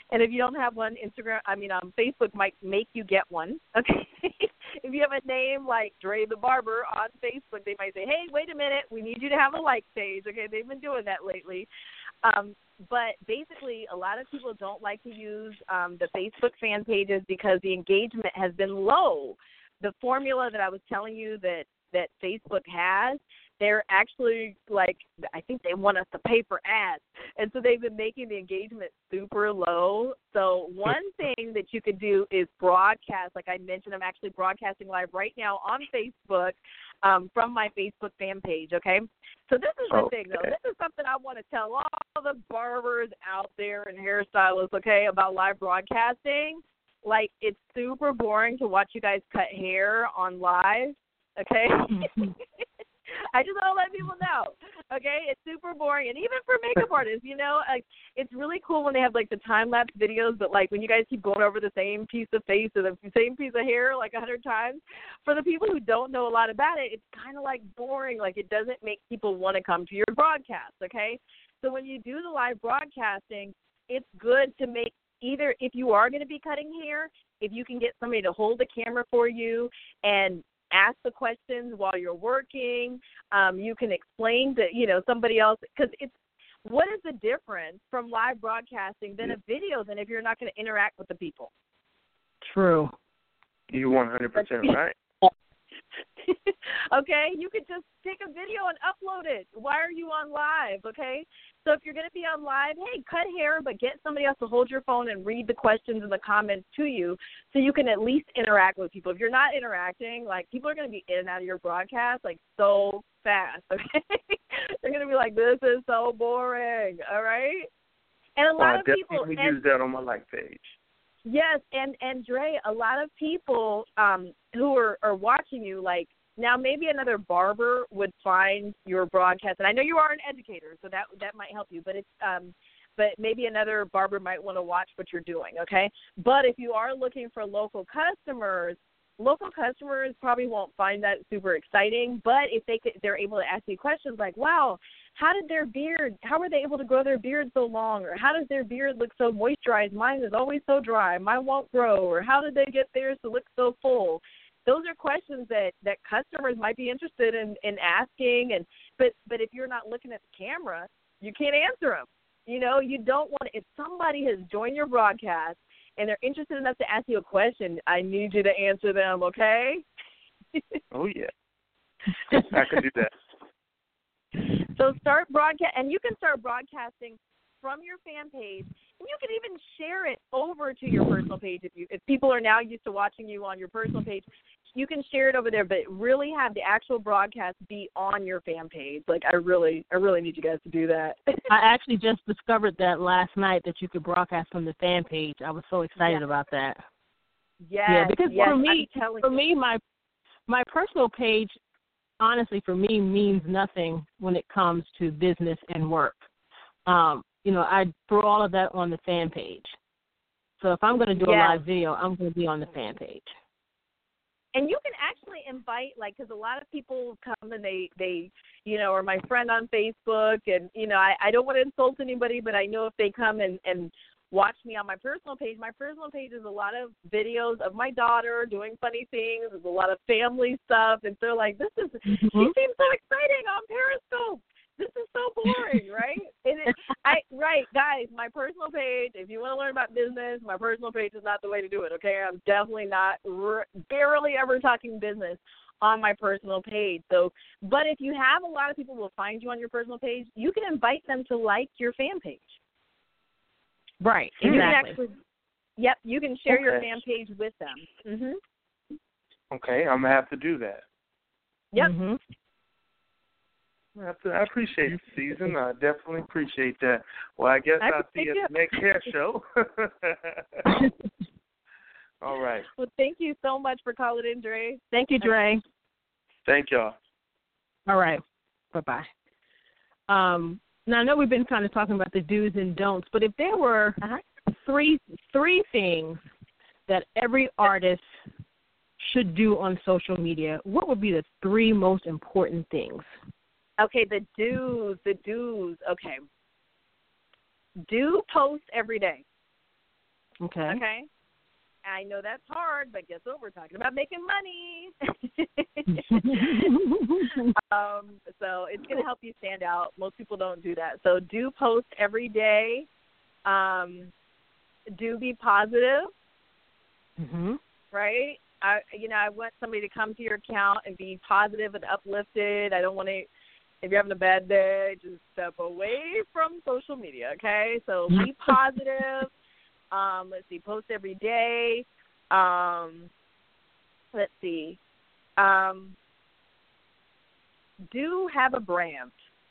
And if you don't have one, Instagram, I mean, um, Facebook might make you get one. Okay. If you have a name like Dre the Barber on Facebook, they might say, hey, wait a minute, we need you to have a like page. Okay, they've been doing that lately. Um, but basically, a lot of people don't like to use um, the Facebook fan pages because the engagement has been low. The formula that I was telling you that, that Facebook has, they're actually like, I think they want us to pay for ads. And so they've been making the engagement super low. So one thing that you could do is broadcast. Like I mentioned, I'm actually broadcasting live right now on Facebook um, from my Facebook fan page, okay? So this is the okay. thing, though. This is something I want to tell all the barbers out there and hairstylists, okay, about live broadcasting. Like, it's super boring to watch you guys cut hair on live, okay? I just want to let people know, okay? It's super boring. And even for makeup artists, you know, like, it's really cool when they have, like, the time-lapse videos, but, like, when you guys keep going over the same piece of face or the same piece of hair, like, a hundred times, for the people who don't know a lot about it, it's kind of, like, boring. Like, it doesn't make people want to come to your broadcast, okay? So when you do the live broadcasting, it's good to make either, if you are going to be cutting hair, if you can get somebody to hold the camera for you and ask the questions while you're working. Um, you can explain to, you know, somebody else, because it's, what is the difference from live broadcasting than a video than if you're not going to interact with the people? True. You're one hundred percent right. Okay, you could just take a video and upload it. Why are you on live, okay? So if you're going to be on live, hey, cut hair, but get somebody else to hold your phone and read the questions and the comments to you so you can at least interact with people. If you're not interacting, like, people are going to be in and out of your broadcast, like, so fast, okay? They're going to be like, this is so boring, all right? And a lot uh, of people... definitely and, use that on my like page. Yes, and, and Dre, a lot of people um, who are, are watching you, like, now maybe another barber would find your broadcast, and I know you are an educator, so that that might help you, but it's um, but maybe another barber might want to watch what you're doing, okay? But if you are looking for local customers, local customers probably won't find that super exciting, but if they could, they're able to ask you questions like, wow, how did their beard, how were they able to grow their beard so long? Or how does their beard look so moisturized? Mine is always so dry. Mine won't grow. Or how did they get theirs to look so full? Those are questions that, that customers might be interested in, in asking. And but, but if you're not looking at the camera, you can't answer them. You know, you don't want to, if somebody has joined your broadcast and they're interested enough to ask you a question, I need you to answer them, okay? Oh, yeah. I can do that. So start broadcast, and you can start broadcasting from your fan page, and you can even share it over to your personal page. If you, if people are now used to watching you on your personal page, you can share it over there, but really have the actual broadcast be on your fan page. Like, I really, I really need you guys to do that. I actually just discovered that last night, that you could broadcast from the fan page. I was so excited yeah. about that. Yes, yeah, because yes, for me, for you. me, my my personal page, honestly, for me, means nothing when it comes to business and work. Um, you know, I throw all of that on the fan page. So if I'm going to do yes. a live video, I'm going to be on the fan page. And you can actually invite, like, because a lot of people come and they, they, you know, are my friend on Facebook, and, you know, I, I don't want to insult anybody, but I know if they come and, and watch me on my personal page, my personal page is a lot of videos of my daughter doing funny things. There's a lot of family stuff, and they're like, this is, mm-hmm. she seems so exciting on Periscope. This is so boring, right? And it, I right, guys, my personal page, if you want to learn about business, my personal page is not the way to do it, okay? I'm definitely not, r- barely ever talking business on my personal page. So, but if you have a lot of people who will find you on your personal page, you can invite them to like your fan page. Right, exactly. You can actually, yep, you can share okay. your fan page with them. Mm-hmm. Okay, I'm going to have to do that. Yep. Mm-hmm. I, have to, I appreciate it, Susan. I definitely appreciate that. Well, I guess I I'll see you at the next hair show. All right. Well, thank you so much for calling in, Dre. Thank you, Dre. Thank y'all. All right. Bye-bye. Um, now, I know we've been kind of talking about the do's and don'ts, but if there were uh-huh. three three things that every artist should do on social media, what would be the three most important things? Okay, the do's, the do's. Okay. Do post every day. Okay. Okay. I know that's hard, but guess what? We're talking about making money. um, so it's going to help you stand out. Most people don't do that. So do post every day. Um, do be positive. Mm-hmm. Right? I, you know, I want somebody to come to your account and be positive and uplifted. I don't want to, if you're having a bad day, just step away from social media, okay? So be positive. Um, let's see, post every day. Um, let's see. Um, do have a brand.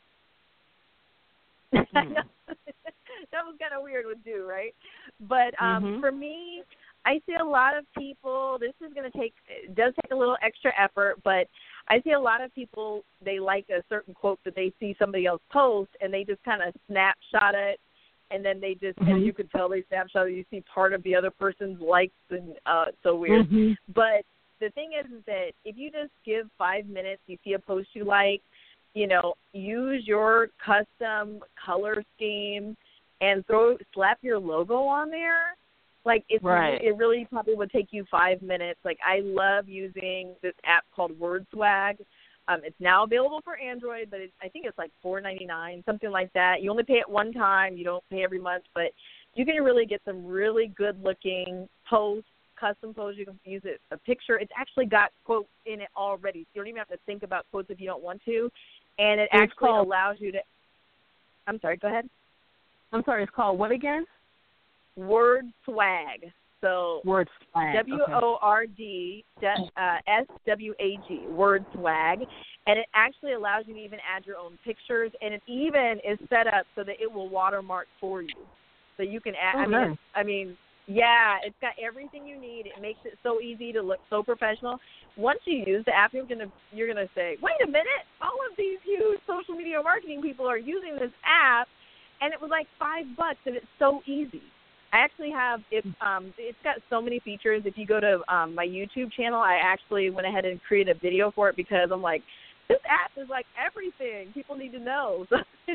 Mm. That was kind of weird with do, right? But um, mm-hmm. for me, I see a lot of people, this is going to take, it does take a little extra effort, but I see a lot of people, they like a certain quote that they see somebody else post, and they just kind of snapshot it, and then they just, mm-hmm. and you can tell they snapshot it, you see part of the other person's likes, and uh, it's so weird. Mm-hmm. But the thing is, is that if you just give five minutes, you see a post you like, you know, use your custom color scheme and throw, slap your logo on there. Like, it's, right. it really probably would take you five minutes. Like, I love using this app called WordSwag. Um, it's now available for Android, but it's, I think it's like four ninety-nine, something like that. You only pay it one time. You don't pay every month. But you can really get some really good-looking posts, custom posts. You can use it, a picture. It's actually got quotes in it already. So you don't even have to think about quotes if you don't want to. And it it's actually called, allows you to – I'm sorry, go ahead. I'm sorry, it's called what again? Word Swag. So Word Swag. W O R D S W A G, Word Swag. And it actually allows you to even add your own pictures, and it even is set up so that it will watermark for you. So you can add, oh, I mean, nice. it's, I mean, yeah, it's got everything you need. It makes it so easy to look so professional. Once you use the app, you're gonna you're gonna say, wait a minute, all of these huge social media marketing people are using this app, and it was like five bucks, and it's so easy. I actually have it. Um, it's got so many features. If you go to um, my YouTube channel, I actually went ahead and created a video for it because I'm like, this app is like everything people need to know.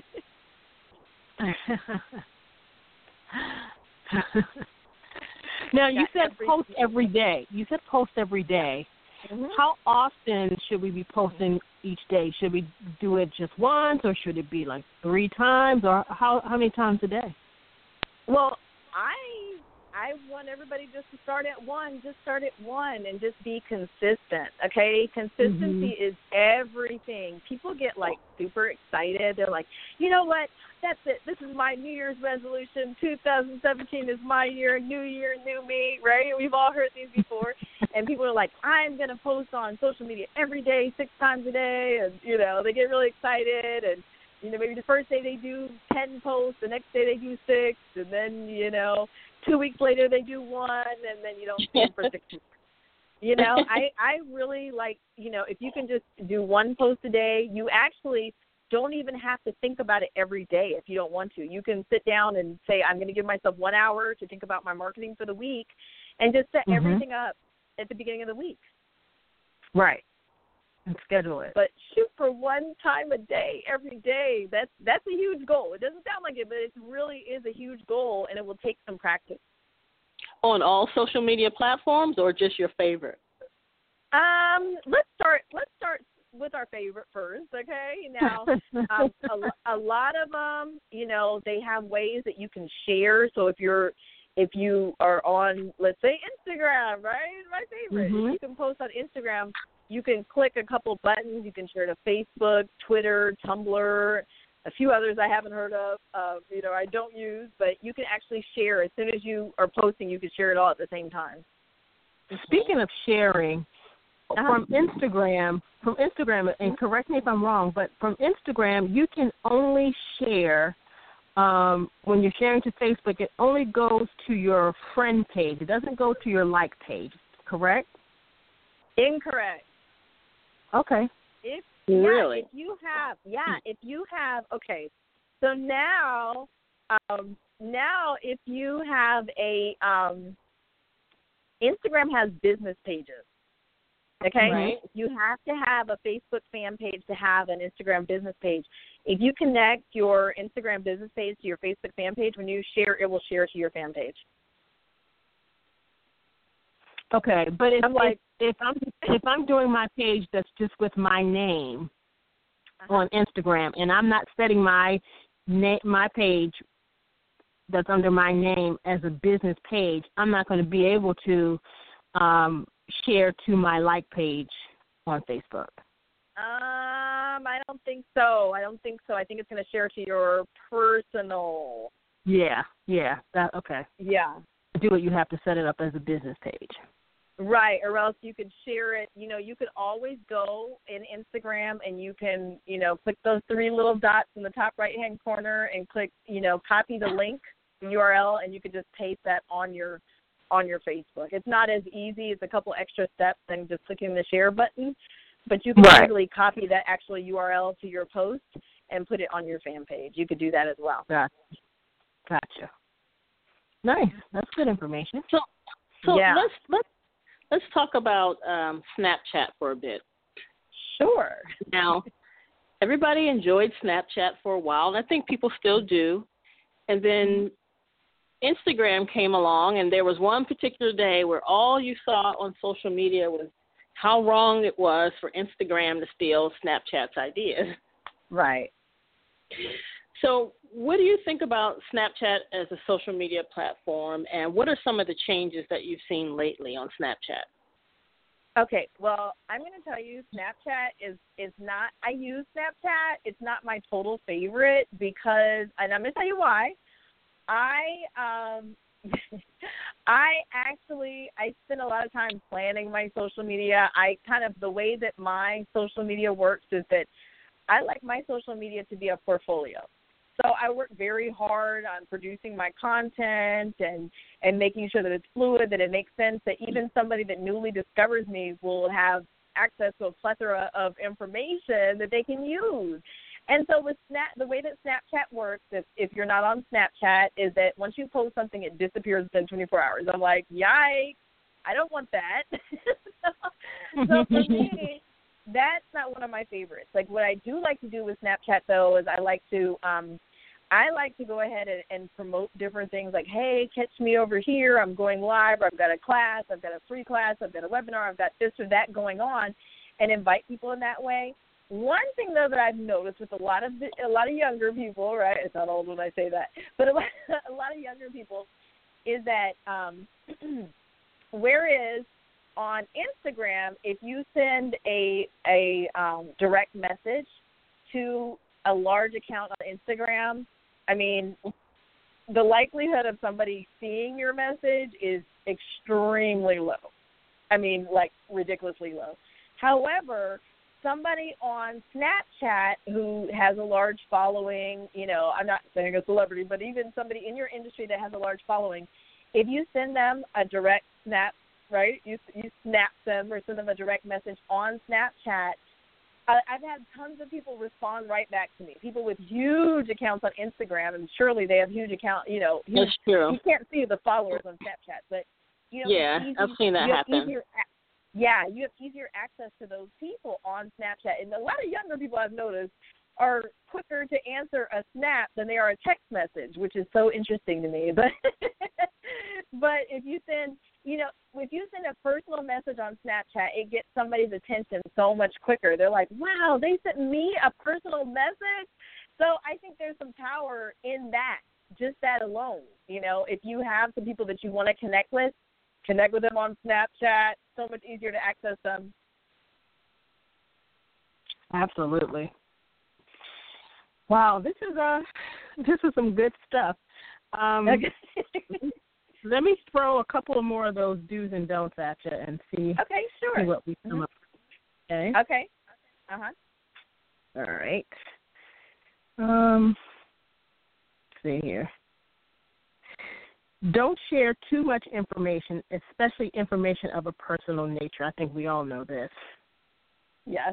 Now, you said everything. post every day. You said post every day. Mm-hmm. How often should we be posting each day? Should we do it just once, or should it be like three times, or how how many times a day? Well, I I want everybody just to start at one. Just start at one and just be consistent, okay? Consistency mm-hmm. is everything. People get, like, super excited. They're like, you know what? That's it. This is my New Year's resolution. two thousand seventeen is my year. New year, new me, right? We've all heard these before. And people are like, I'm going to post on social media every day, six times a day. And, you know, they get really excited. And, you know, maybe the first day they do ten posts, the next day they do six, and then, you know, two weeks later they do one, and then you don't see them for six weeks. You know, I, I really like, you know, if you can just do one post a day, you actually don't even have to think about it every day if you don't want to. You can sit down and say, I'm going to give myself one hour to think about my marketing for the week, and just set mm-hmm. everything up at the beginning of the week. Right. And schedule it. But shoot for one time a day, every day. That's that's a huge goal. It doesn't sound like it, but it really is a huge goal, and it will take some practice. On all social media platforms, or just your favorite? Um, let's start. Let's start with our favorite first, okay? Now, um, a, a lot of them, you know, they have ways that you can share. So if you're if you are on, let's say, Instagram, right? My favorite. Mm-hmm. You can post on Instagram. You can click a couple buttons. You can share to Facebook, Twitter, Tumblr, a few others I haven't heard of, uh, you know, I don't use, but you can actually share. As soon as you are posting, you can share it all at the same time. Speaking of sharing, uh-huh. from Instagram, from Instagram, and correct me if I'm wrong, but from Instagram, you can only share, um, when you're sharing to Facebook, it only goes to your friend page. It doesn't go to your like page, correct? Incorrect. Okay. If really, yeah, if you have, yeah, if you have, okay. So now, um, now if you have a, um, Instagram has business pages. Okay, right. You have to have a Facebook fan page to have an Instagram business page. If you connect your Instagram business page to your Facebook fan page, when you share, it will share to your fan page. Okay, but if I'm like, if, if I'm if I'm doing my page that's just with my name uh-huh. on Instagram, and I'm not setting my na- my page that's under my name as a business page, I'm not going to be able to um, share to my like page on Facebook. Um, I don't think so. I don't think so. I think it's going to share to your personal. Yeah, yeah. That okay. Yeah. To do it, you have to set it up as a business page. Right, or else you could share it. You know, you could always go in Instagram and you can, you know, click those three little dots in the top right-hand corner and click, you know, copy the link, the U R L, and you could just paste that on your on your Facebook. It's not as easy. It's a couple extra steps than just clicking the share button, but you can right. easily copy that actual U R L to your post and put it on your fan page. You could do that as well. Gotcha. Gotcha. Nice. That's good information. So, so yeah. let's let's let's talk about um, Snapchat for a bit. Sure. Now, everybody enjoyed Snapchat for a while, and I think people still do. And then Instagram came along, and there was one particular day where all you saw on social media was how wrong it was for Instagram to steal Snapchat's ideas. Right. So what do you think about Snapchat as a social media platform, and what are some of the changes that you've seen lately on Snapchat? Okay, well, I'm going to tell you Snapchat is, is not – I use Snapchat. It's not my total favorite because – and I'm going to tell you why. I um, I actually – I spend a lot of time planning my social media. I kind of – the way that my social media works is that I like my social media to be a portfolio. So I work very hard on producing my content and, and making sure that it's fluid, that it makes sense, that even somebody that newly discovers me will have access to a plethora of information that they can use. And so with Snap, the way that Snapchat works, if, if you're not on Snapchat, is that once you post something, it disappears within twenty-four hours. I'm like, yikes, I don't want that. so, so for me, that's not one of my favorites. Like what I do like to do with Snapchat, though, is I like to um, – I like to go ahead and, and promote different things like, hey, catch me over here. I'm going live. Or I've got a class. I've got a free class. I've got a webinar. I've got this or that going on, and invite people in that way. One thing, though, that I've noticed with a lot of the, a lot of younger people, right? It's not old when I say that, but a lot, a lot of younger people is that um, whereas on Instagram, if you send a a um, direct message to a large account on Instagram, I mean, the likelihood of somebody seeing your message is extremely low. I mean, like ridiculously low. However, somebody on Snapchat who has a large following, you know, I'm not saying a celebrity, but even somebody in your industry that has a large following, if you send them a direct snap, right, you you snap them or send them a direct message on Snapchat, I've had tons of people respond right back to me. People with huge accounts on Instagram, and surely they have huge account. You know, huge, that's true. You can't see the followers on Snapchat, but you know, yeah, easy, I've seen that happen. Easier, yeah, you have easier access to those people on Snapchat, and a lot of younger people I've noticed are quicker to answer a snap than they are a text message, which is so interesting to me. But but if you send, you know, if you send a personal message on Snapchat, it gets somebody's attention so much quicker. They're like, wow, they sent me a personal message. So I think there's some power in that, just that alone. You know, if you have some people that you want to connect with, connect with them on Snapchat. So much easier to access them. Absolutely. Wow, this is uh, this is some good stuff. Um, let me throw a couple of more of those do's and don'ts at you and see, okay, sure. see what we come mm-hmm. up with. Okay. Okay. Uh huh. All right. Um. Let's see here. Don't share too much information, especially information of a personal nature. I think we all know this. Yes.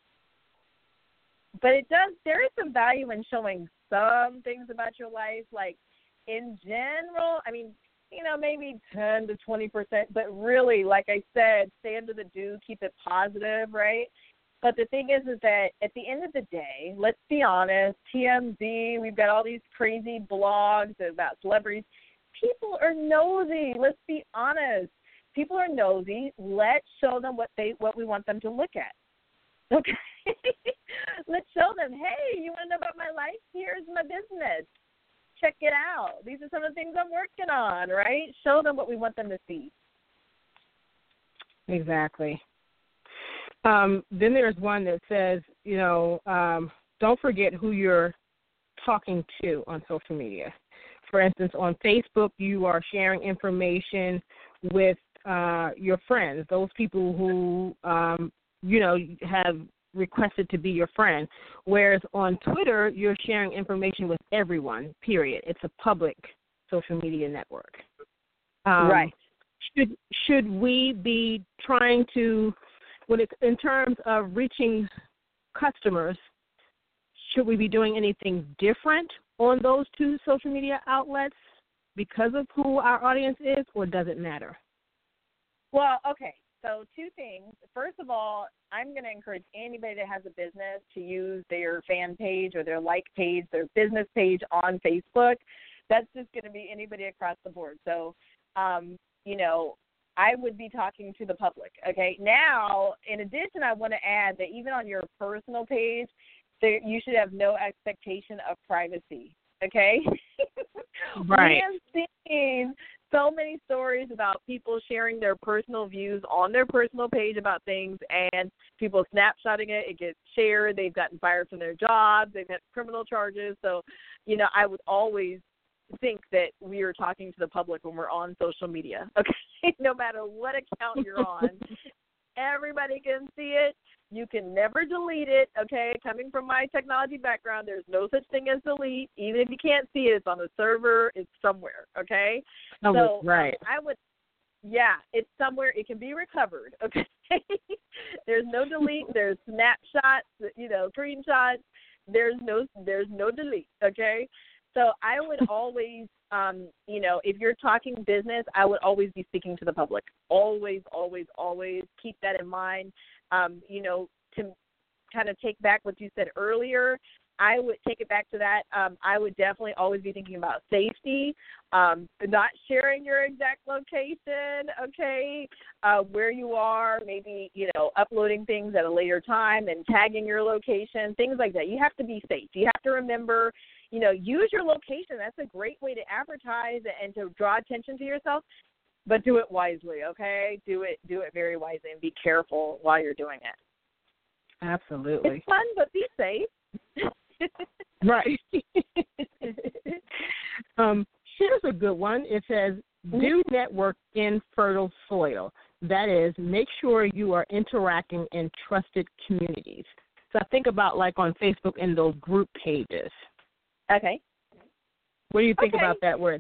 But it does, there is some value in showing some things about your life. Like, in general, I mean, you know, maybe ten to twenty percent. But really, like I said, stay under the do, keep it positive, right? But the thing is, is that at the end of the day, let's be honest, T M Z, we've got all these crazy blogs about celebrities. People are nosy. Let's be honest. people are nosy. Let's show them what they what we want them to look at. Okay. Let's show them, hey, you want to know about my life? Here's my business. Check it out. These are some of the things I'm working on, right? Show them what we want them to see. Exactly. Um, then there's one that says, you know, um, don't forget who you're talking to on social media. For instance, on Facebook, you are sharing information with uh, your friends, those people who, um, you know, have requested to be your friend. Whereas on Twitter, you're sharing information with everyone, period. It's a public social media network. Um, right. Should should we be trying to, when it, in terms of reaching customers, should we be doing anything different on those two social media outlets because of who our audience is, or does it matter? Well, okay. So two things. First of all, I'm going to encourage anybody that has a business to use their fan page or their like page, their business page on Facebook. That's just going to be anybody across the board. So, um, you know, I would be talking to the public. Okay. Now, in addition, I want to add that even on your personal page, there, you should have no expectation of privacy. Okay. Right. We have seen so many stories about people sharing their personal views on their personal page about things, and people snapshotting it. It gets shared. They've gotten fired from their jobs. They've had criminal charges. So, you know, I would always think that we are talking to the public when we're on social media. Okay, no matter what account you're on, everybody can see it. You can never delete it, okay? Coming from my technology background, there's no such thing as delete. Even if you can't see it, it's on the server, it's somewhere, okay? Oh, so right. I would, yeah, it's somewhere. It can be recovered, okay? There's no delete. There's snapshots, you know, screenshots. There's no, there's no delete, okay? So I would always, um, you know, if you're talking business, I would always be speaking to the public. Always, always, always keep that in mind. Um, you know, to kind of take back what you said earlier, I would take it back to that. Um, I would definitely always be thinking about safety, um, not sharing your exact location, okay, uh, where you are, maybe, you know, uploading things at a later time and tagging your location, things like that. You have to be safe. You have to remember, you know, use your location. That's a great way to advertise and to draw attention to yourself. But do it wisely, okay? Do it do it very wisely and be careful while you're doing it. Absolutely. It's fun, but be safe. Right. um, here's a good one. It says, do network in fertile soil. That is, make sure you are interacting in trusted communities. So I think about like on Facebook in those group pages. Okay. What do you think okay. about that word?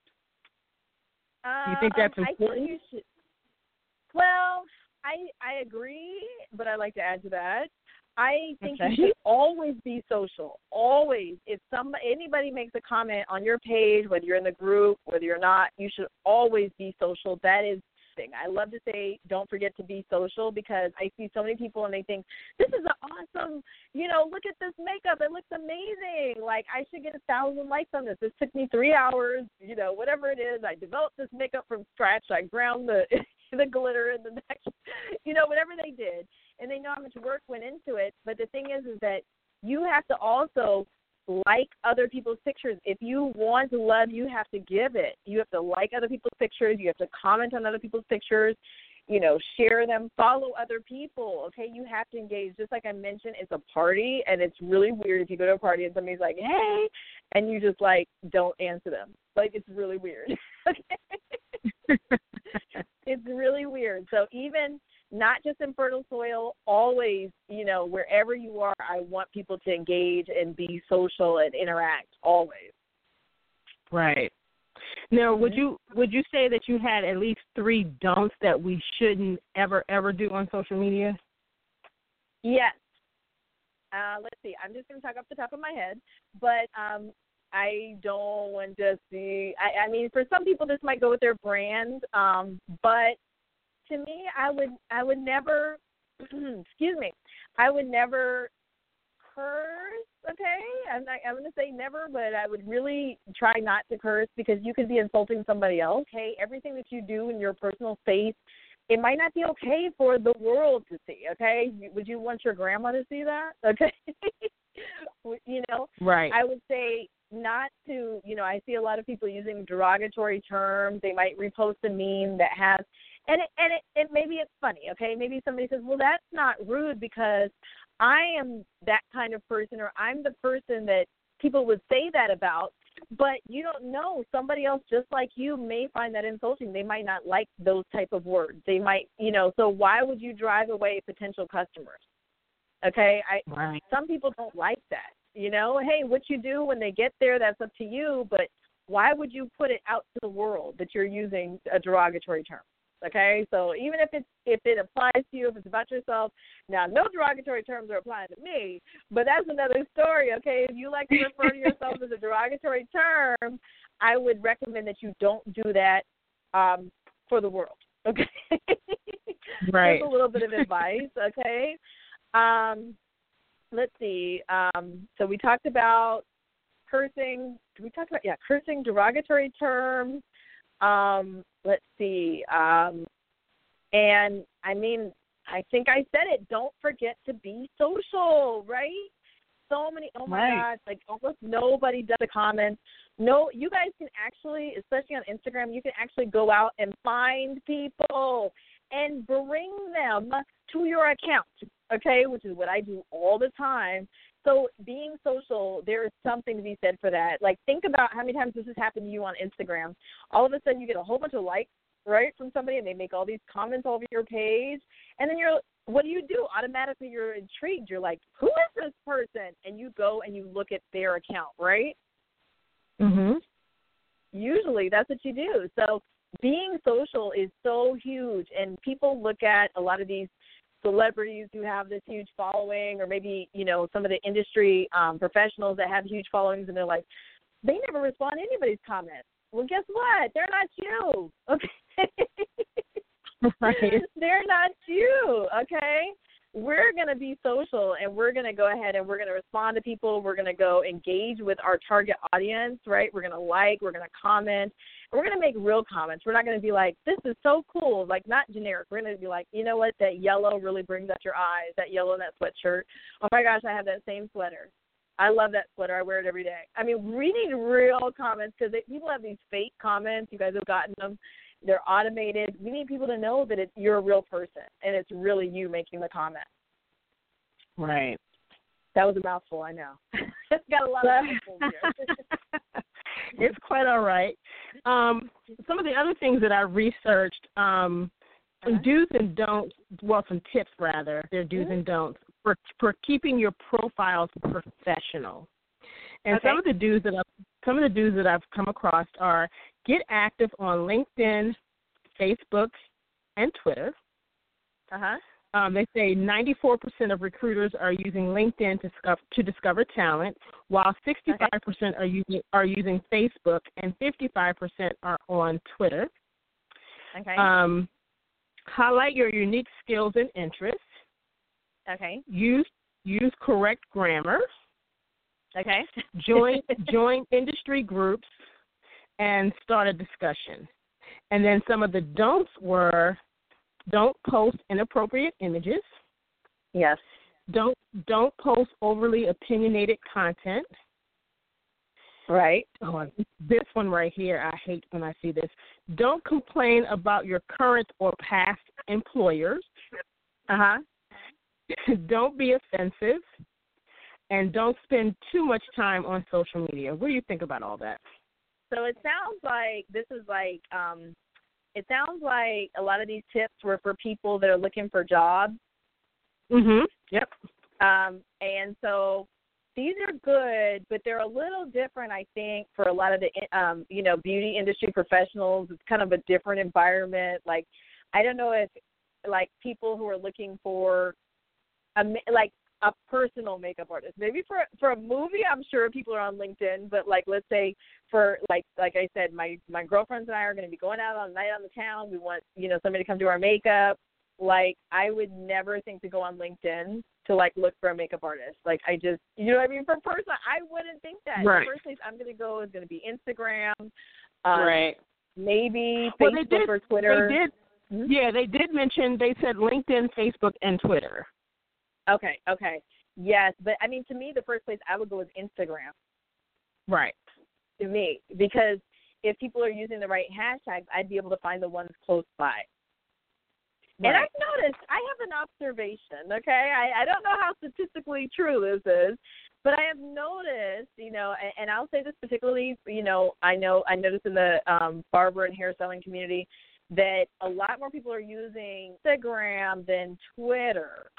Do you think that's um, important? I think you should. Well, I I agree, but I'd like to add to that. I think okay. you should always be social. Always. If some anybody makes a comment on your page, whether you're in the group, whether you're not, you should always be social. That is the thing. I love to say, don't forget to be social, because I see so many people and they think, this is an awesome, you know, look at this makeup. It looks amazing. Like, I should get a thousand likes on this. This took me three hours, you know, whatever it is. I developed this makeup from scratch. I ground the the glitter in the neck, you know, whatever they did. And they know how much work went into it. But the thing is, is that you have to also like other people's pictures. If you want to love, you have to give it. You have to like other people's pictures. You have to comment on other people's pictures, you know, share them, follow other people. Okay, you have to engage. Just like I mentioned, it's a party, and it's really weird if you go to a party and somebody's like, hey, and you just, like, don't answer them. Like, it's really weird. Okay? It's really weird. So even not just in fertile soil, always, you know, wherever you are, I want people to engage and be social and interact, always. Right. Now, would you would you say that you had at least three don'ts that we shouldn't ever, ever do on social media? Yes. Uh, let's see. I'm just going to talk off the top of my head, but um, I don't want to see. I, I mean, for some people, this might go with their brand, um, but to me, I would I would never, excuse me, I would never curse, okay? I'm not, I'm going to say never, but I would really try not to curse because you could be insulting somebody else. Okay, everything that you do in your personal space, it might not be okay for the world to see, okay? Would you want your grandma to see that? Okay. You know? Right. I would say not to, you know, I see a lot of people using derogatory terms. They might repost a meme that has, and it, and it, it maybe it's funny, okay? Maybe somebody says, well, that's not rude because I am that kind of person, or I'm the person that people would say that about. But you don't know. Somebody else just like you may find that insulting. They might not like those type of words. They might, you know, so why would you drive away potential customers? Okay? I right. Some people don't like that. You know, hey, what you do when they get there, that's up to you. But why would you put it out to the world that you're using a derogatory term? Okay? So even if it's, if it applies to you, if it's about yourself, now no derogatory terms are applying to me, but that's another story, okay? If you like to refer to yourself as a derogatory term, I would recommend that you don't do that um, for the world, okay? Right. Just a little bit of advice, okay? Um, let's see. Um, so we talked about cursing. Did we talk about, yeah, cursing, derogatory terms. Um, let's see. Um, and, I mean, I think I said it. Don't forget to be social, right? So many, oh, my right. gosh, like almost nobody does the comments. No, you guys can actually, especially on Instagram, you can actually go out and find people and bring them to your account, okay, which is what I do all the time. So being social, there is something to be said for that. Like, think about how many times this has happened to you on Instagram. All of a sudden you get a whole bunch of likes, right, from somebody, and they make all these comments all over your page. And then you're, what do you do? Automatically you're intrigued. You're like, who is this person? And you go and you look at their account, right? Mm-hmm. Usually that's what you do. So being social is so huge. And people look at a lot of these celebrities who have this huge following, or maybe, you know, some of the industry um, professionals that have huge followings, and they're like, they never respond to anybody's comments. Well, guess what? They're not you, okay? Right. They're not you, okay? We're going to be social, and we're going to go ahead and we're going to respond to people. We're going to go engage with our target audience, right? We're going to like, we're going to comment. We're going to make real comments. We're not going to be like, this is so cool, like not generic. We're going to be like, you know what, that yellow really brings out your eyes, that yellow in that sweatshirt. Oh, my gosh, I have that same sweater. I love that sweater. I wear it every day. I mean, we need real comments because people have these fake comments. You guys have gotten them. They're automated. We need people to know that it's, you're a real person, and it's really you making the comment. Right. That was a mouthful, I know. It's got a lot of mouthfuls here. It's quite all right. Um, some of the other things that I researched, um, uh-huh. do's and don'ts, well, some tips, rather. They're do's mm-hmm. and don'ts for for keeping your profiles professional. And okay. some of the do's that I've, some of the do's that I've come across are get active on LinkedIn, Facebook, and Twitter. Uh-huh. Um, they say ninety-four percent of recruiters are using LinkedIn to, sco- to discover talent, while sixty-five percent okay. are using are using Facebook, and fifty-five percent are on Twitter. Okay. Um, highlight your unique skills and interests. Okay. Use use correct grammar. Okay. join join industry groups and start a discussion. And then some of the don'ts were: don't post inappropriate images. Yes. Don't don't post overly opinionated content. Right. Oh, this one right here, I hate when I see this. Don't complain about your current or past employers. Uh-huh. Don't be offensive. And don't spend too much time on social media. What do you think about all that? So it sounds like this is like, um, it sounds like a lot of these tips were for people that are looking for jobs. Mm-hmm. Yep. Um, and so these are good, but they're a little different, I think, for a lot of the, um, you know, beauty industry professionals. It's kind of a different environment. Like, I don't know if, like, people who are looking for, a, like, a personal makeup artist. Maybe for for a movie, I'm sure people are on LinkedIn, but like, let's say for like like I said, my my girlfriends and I are going to be going out on a night on the town. We want, you know, somebody to come do our makeup. Like, I would never think to go on LinkedIn to like look for a makeup artist. Like I just, you know what I mean? For a person, I wouldn't think that. Right. The first place I'm going to go is going to be Instagram. Um, right. Maybe well, Facebook they did, or Twitter. They did. Mm-hmm. Yeah, they did mention, they said LinkedIn, Facebook, and Twitter. Okay, okay. Yes, but I mean, to me, the first place I would go is Instagram. Right. To me, because if people are using the right hashtags, I'd be able to find the ones close by. Right. And I've noticed, I have an observation, okay? I, I don't know how statistically true this is, but I have noticed, you know, and, and I'll say this particularly, you know, I know I noticed in the um, barber and hairstyling community that a lot more people are using Instagram than Twitter.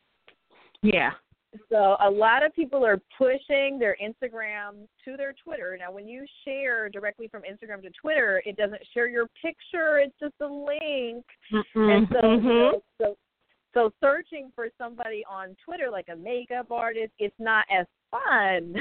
Yeah. So a lot of people are pushing their Instagram to their Twitter. Now, when you share directly from Instagram to Twitter, it doesn't share your picture. It's just a link. Mm-hmm. And so, mm-hmm. you know, so, so searching for somebody on Twitter, like a makeup artist, it's not as fun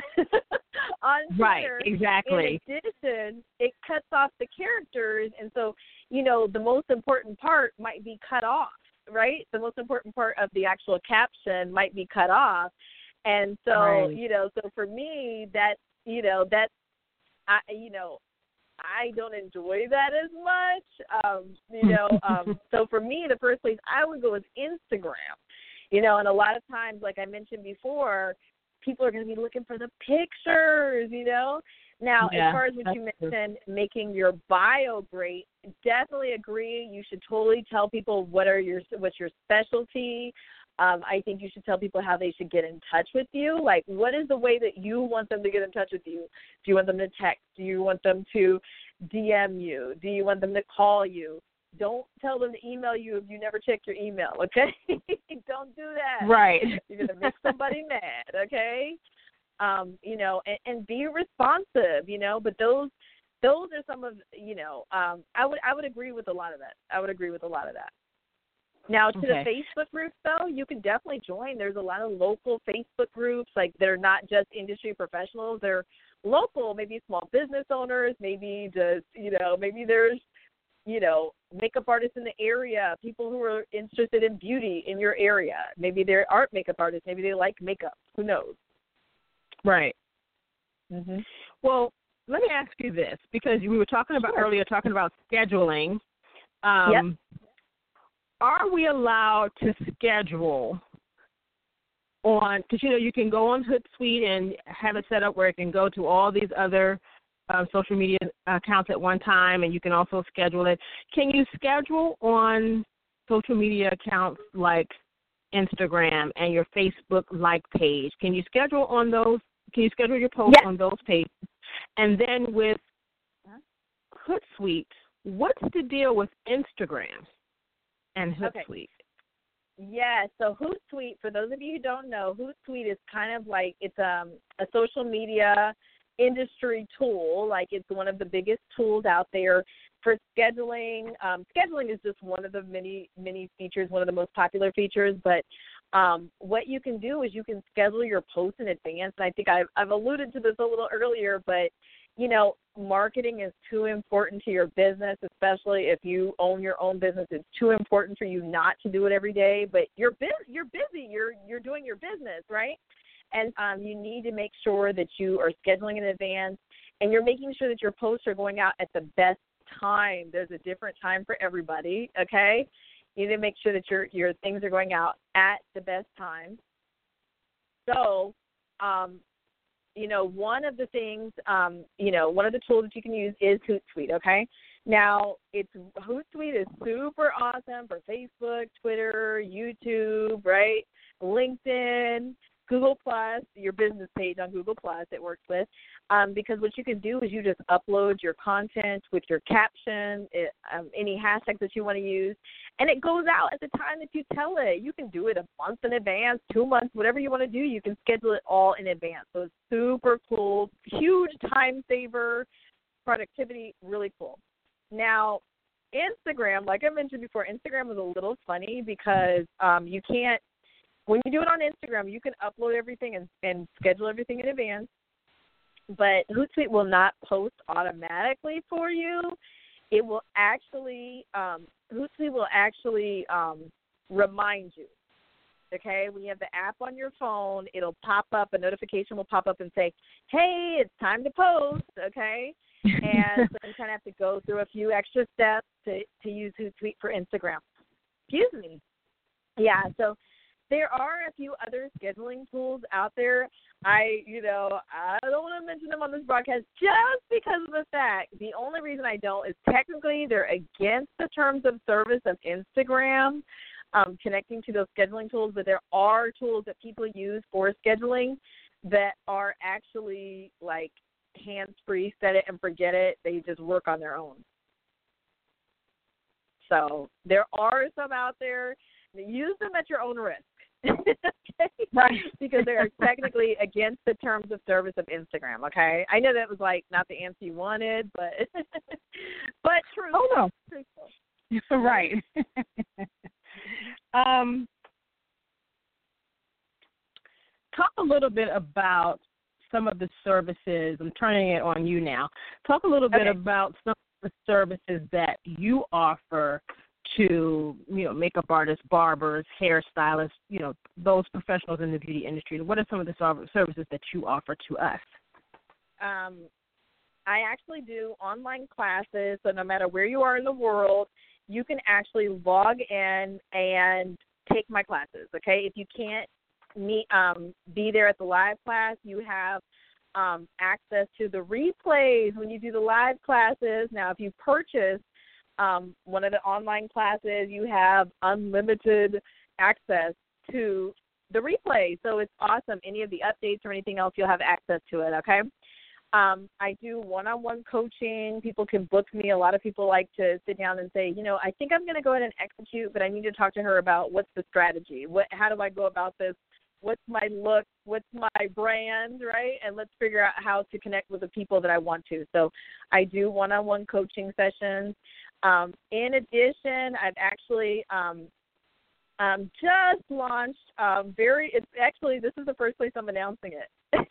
on Twitter. Right, exactly. In addition, it cuts off the characters. And so, you know, the most important part might be cut off. Right? The most important part of the actual caption might be cut off. And so, right. you know, so for me, that, you know, that, I, you know, I don't enjoy that as much. Um, you know, um, so for me, the first place I would go is Instagram. You know, and a lot of times, like I mentioned before, people are going to be looking for the pictures, you know. Now, yeah, as far as what you mentioned, true. Making your bio great, definitely agree. You should totally tell people what are your what's your specialty. Um, I think you should tell people how they should get in touch with you. Like, what is the way that you want them to get in touch with you? Do you want them to text? Do you want them to D M you? Do you want them to call you? Don't tell them to email you if you never check your email, okay? Don't do that. Right. You're going to make somebody mad, okay? Um, you know, and, and be responsive, you know, but those those are some of, you know, um, I would I would agree with a lot of that. I would agree with a lot of that. Now, to okay. the Facebook groups, though, you can definitely join. There's a lot of local Facebook groups, like they're not just industry professionals. They're local, maybe small business owners, maybe just, you know, maybe there's, you know, makeup artists in the area, people who are interested in beauty in your area. Maybe they're art makeup artists. Maybe they like makeup. Who knows? Right. Mm-hmm. Well, let me ask you this, because we were talking about sure. earlier, talking about scheduling. Um, yep. Are we allowed to schedule on, because, you know, you can go on Hootsuite and have it set up where it can go to all these other um, social media accounts at one time, and you can also schedule it. Can you schedule on social media accounts like Instagram and your Facebook like page? Can you schedule on those? Can you schedule your posts yes. on those pages? And then with Hootsuite, what's the deal with Instagram and Hootsuite? Okay. Yeah, so Hootsuite, for those of you who don't know, Hootsuite is kind of like, it's um, a social media industry tool. Like, it's one of the biggest tools out there for scheduling. Um, scheduling is just one of the many, many features, one of the most popular features. But um, what you can do is you can schedule your posts in advance. And I think I've, I've alluded to this a little earlier, but, you know, marketing is too important to your business, especially if you own your own business. It's too important for you not to do it every day. But you're bu- you're busy. You're you're doing your business, right? And um, you need to make sure that you are scheduling in advance, and you're making sure that your posts are going out at the best time. There's a different time for everybody, okay? You need to make sure that your your things are going out at the best time. So, um, you know, one of the things, um, you know, one of the tools that you can use is Hootsuite, okay? Now, it's Hootsuite is super awesome for Facebook, Twitter, YouTube, right? LinkedIn, Google Plus, your business page on Google Plus it works with, um, because what you can do is you just upload your content with your caption, it, um, any hashtags that you want to use, and it goes out at the time that you tell it. You can do it a month in advance, two months, whatever you want to do. You can schedule it all in advance. So it's super cool, huge time saver, productivity, really cool. Now, Instagram, like I mentioned before, Instagram is a little funny because um, you can't, when you do it on Instagram, you can upload everything and, and schedule everything in advance, but Hootsuite will not post automatically for you. It will actually, um, Hootsuite will actually um, remind you. okay? When you have the app on your phone, it'll pop up, a notification will pop up and say, hey, it's time to post, okay? And so you kind of have to go through a few extra steps to, to use Hootsuite for Instagram. Excuse me. Yeah, so there are a few other scheduling tools out there. I, you know, I don't want to mention them on this broadcast just because of the fact. The only reason I don't is technically they're against the terms of service of Instagram, um, connecting to those scheduling tools, but there are tools that people use for scheduling that are actually like hands-free, set it and forget it. They just work on their own. So there are some out there. Use them at your own risk. Okay? Right. Because they are technically against the terms of service of Instagram, okay? I know that was like not the answer you wanted, but but true. Oh no. Truthful. Right. um talk a little bit about some of the services. I'm turning it on you now. Talk a little bit okay. about some of the services that you offer to, you know, makeup artists, barbers, hairstylists, you know, those professionals in the beauty industry. What are some of the services that you offer to us? Um, I actually do online classes, so no matter where you are in the world, you can actually log in and take my classes, okay? If you can't meet, um, be there at the live class, you have um, access to the replays when you do the live classes. Now, if you purchase um, one of the online classes, you have unlimited access to the replay. So it's awesome. Any of the updates or anything else, you'll have access to it, okay? Um, I do one-on-one coaching. People can book me. A lot of people like to sit down and say, you know, I think I'm going to go ahead and execute, but I need to talk to her about what's the strategy. What, how do I go about this? What's my look? What's my brand, right? And let's figure out how to connect with the people that I want to. So I do one-on-one coaching sessions. Um, in addition, I've actually um, um, just launched um, very – it's actually, this is the first place I'm announcing it.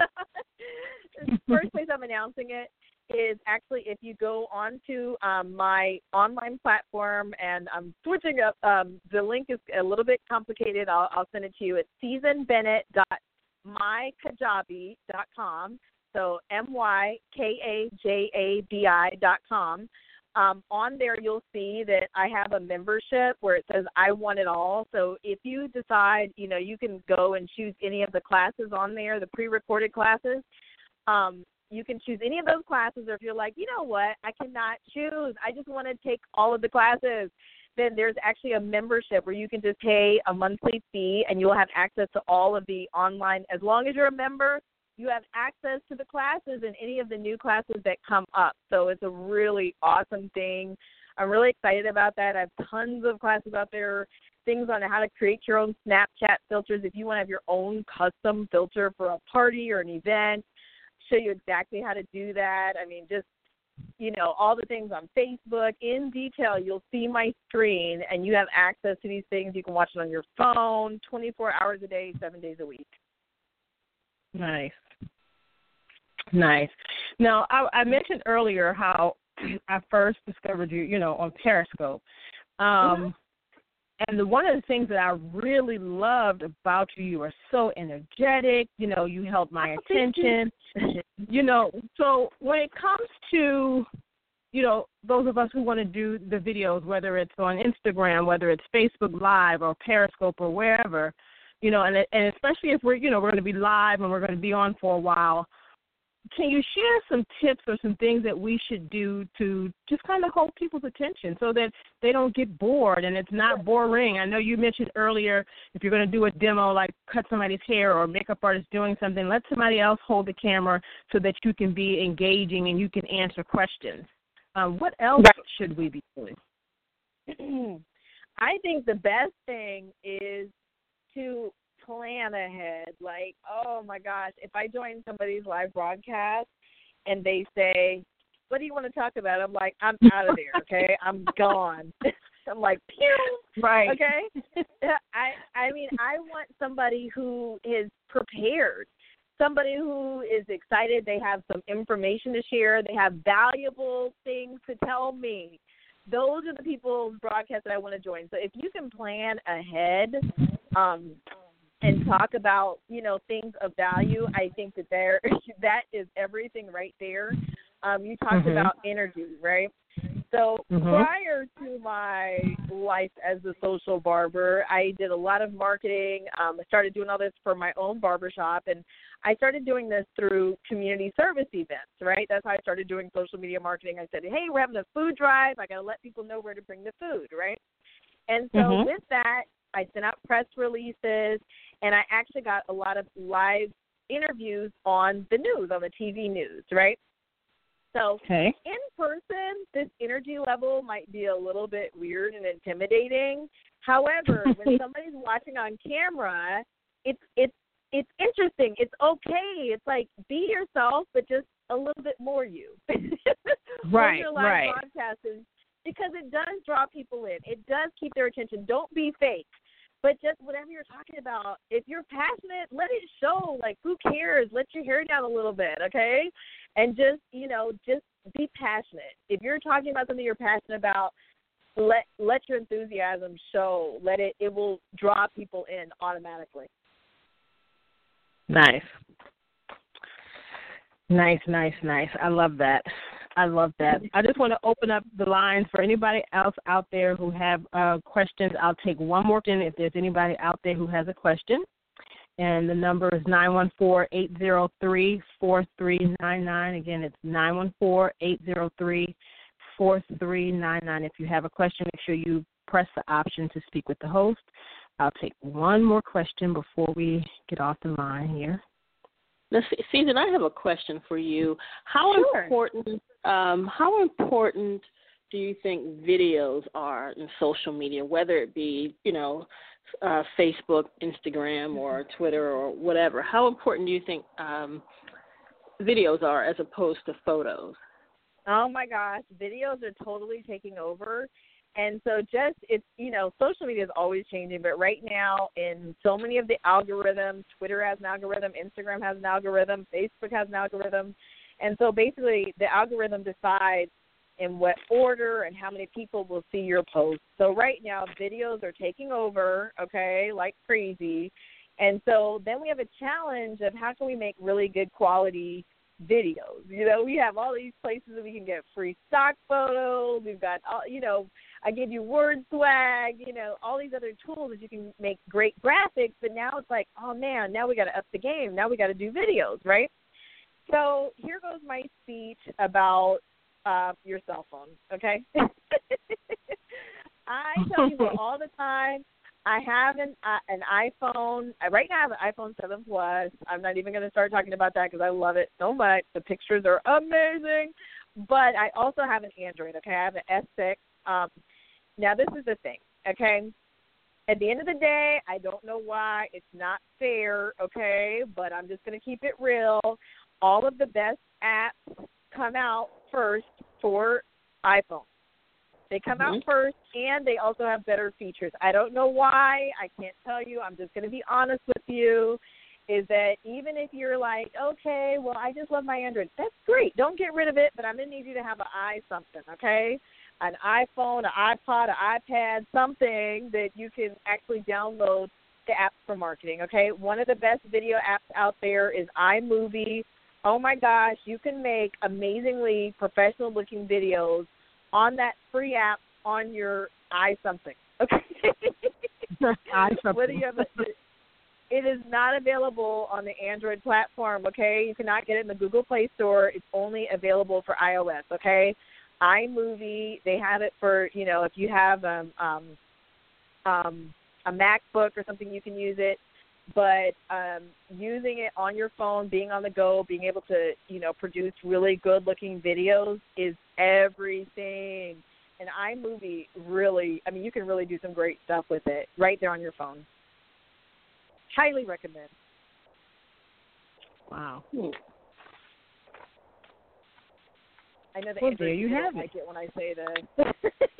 The first place I'm announcing it is actually if you go onto um, my online platform, and I'm switching up. Um, the link is a little bit complicated. I'll, I'll send it to you. It's susan bennett dot my kajabi dot com. So M Y K A J A B I dot com. Um, on there, you'll see that I have a membership where it says I want it all. So if you decide, you know, you can go and choose any of the classes on there, the pre-recorded classes. Um, you can choose any of those classes, or if you're like, you know what, I cannot choose, I just want to take all of the classes, then there's actually a membership where you can just pay a monthly fee and you'll have access to all of the online. As long as you're a member, you have access to the classes and any of the new classes that come up. So it's a really awesome thing. I'm really excited about that. I have tons of classes out there, things on how to create your own Snapchat filters. If you want to have your own custom filter for a party or an event, show you exactly how to do that. I mean, just, you know, all the things on Facebook in detail. You'll see my screen, and you have access to these things. You can watch it on your phone twenty-four hours a day, seven days a week. Nice. Nice. Now, I, I mentioned earlier how I first discovered you, you know, on Periscope. Um, mm-hmm. And the, one of the things that I really loved about you, you were so energetic. You know, you held my attention. You know, so when it comes to, you know, those of us who want to do the videos, whether it's on Instagram, whether it's Facebook Live or Periscope or wherever, you know, and and especially if we're, you know, we're going to be live and we're going to be on for a while, can you share some tips or some things that we should do to just kind of hold people's attention so that they don't get bored and it's not boring? I know you mentioned earlier if you're going to do a demo like cut somebody's hair or a makeup artist doing something, let somebody else hold the camera so that you can be engaging and you can answer questions. Um, what else right. should we be doing? I think the best thing is to plan ahead. Like, oh my gosh, if I join somebody's live broadcast and they say, what do you want to talk about? I'm like, I'm out of there, okay? I'm gone. I'm like, pew, right. Okay? I I mean, I want somebody who is prepared, somebody who is excited, they have some information to share, they have valuable things to tell me. Those are the people's broadcasts that I want to join. So if you can plan ahead, um, and talk about, you know, things of value, I think that there that is everything right there. Um, you talked mm-hmm. about energy, right? So mm-hmm. prior to my life as a social barber, I did a lot of marketing. Um, I started doing all this for my own barbershop, and I started doing this through community service events, right? That's how I started doing social media marketing. I said, hey, we're having a food drive. I got to let people know where to bring the food, right? And so mm-hmm. with that, I sent out press releases, and I actually got a lot of live interviews on the news, on the T V news, right? So okay. in person, this energy level might be a little bit weird and intimidating. However, when somebody's watching on camera, it's it's it's interesting. It's okay. It's like be yourself, but just a little bit more you. Right, on your live right. broadcasts, because it does draw people in. It does keep their attention. Don't be fake. But just whatever you're talking about, if you're passionate, let it show. Like, who cares? Let your hair down a little bit, okay? And just, you know, just be passionate. If you're talking about something you're passionate about, let let your enthusiasm show. Let it, it will draw people in automatically. Nice. Nice, nice, nice. I love that. I love that. I just want to open up the lines for anybody else out there who have uh, questions. I'll take one more in if there's anybody out there who has a question. And the number is nine one four, eight zero three, four three nine nine. Again, it's nine one four, eight zero three, four three nine nine. If you have a question, make sure you press the option to speak with the host. I'll take one more question before we get off the line here. Now, Susan, I have a question for you. How Sure. important um, how important do you think videos are in social media, whether it be, you know, uh, Facebook, Instagram, or Twitter, or whatever? How important do you think um, videos are as opposed to photos? Oh, my gosh. Videos are totally taking over. And so just, it's, you know, social media is always changing, but right now in so many of the algorithms, Twitter has an algorithm, Instagram has an algorithm, Facebook has an algorithm. And so basically the algorithm decides in what order and how many people will see your post. So right now videos are taking over, okay, like crazy. And so then we have a challenge of how can we make really good quality videos. You know, we have all these places that we can get free stock photos. We've got, all, you know, I give you word swag, you know, all these other tools that you can make great graphics. But now it's like, oh, man, now we got to up the game. Now we got to do videos, right? So here goes my speech about uh, your cell phone, okay? I tell people all the time, I have an uh, an iPhone. I, right now I have an iPhone seven Plus. I'm not even going to start talking about that because I love it so much. The pictures are amazing. But I also have an Android, okay? I have an S six. Um, now, this is the thing, okay? At the end of the day, I don't know why. It's not fair, okay? But I'm just going to keep it real. All of the best apps come out first for iPhone. They come mm-hmm. out first, and they also have better features. I don't know why. I can't tell you. I'm just going to be honest with you, is that even if you're like, okay, well, I just love my Android, that's great. Don't get rid of it, but I'm going to need you to have an i something, okay? An iPhone, an iPod, an iPad, something that you can actually download the apps for marketing, okay? One of the best video apps out there is iMovie. Oh, my gosh, you can make amazingly professional-looking videos on that free app on your i something, okay? i something. Whether you have a, it is not available on the Android platform, okay? You cannot get it in the Google Play Store. It's only available for iOS, okay? iMovie, they have it for, you know, if you have um, um, um, a MacBook or something, you can use it. But um, using it on your phone, being on the go, being able to, you know, produce really good-looking videos is everything. And iMovie really, I mean, you can really do some great stuff with it right there on your phone. Highly recommend. Wow. Hmm. I know the well, Android there you people have don't it. like it when I say that.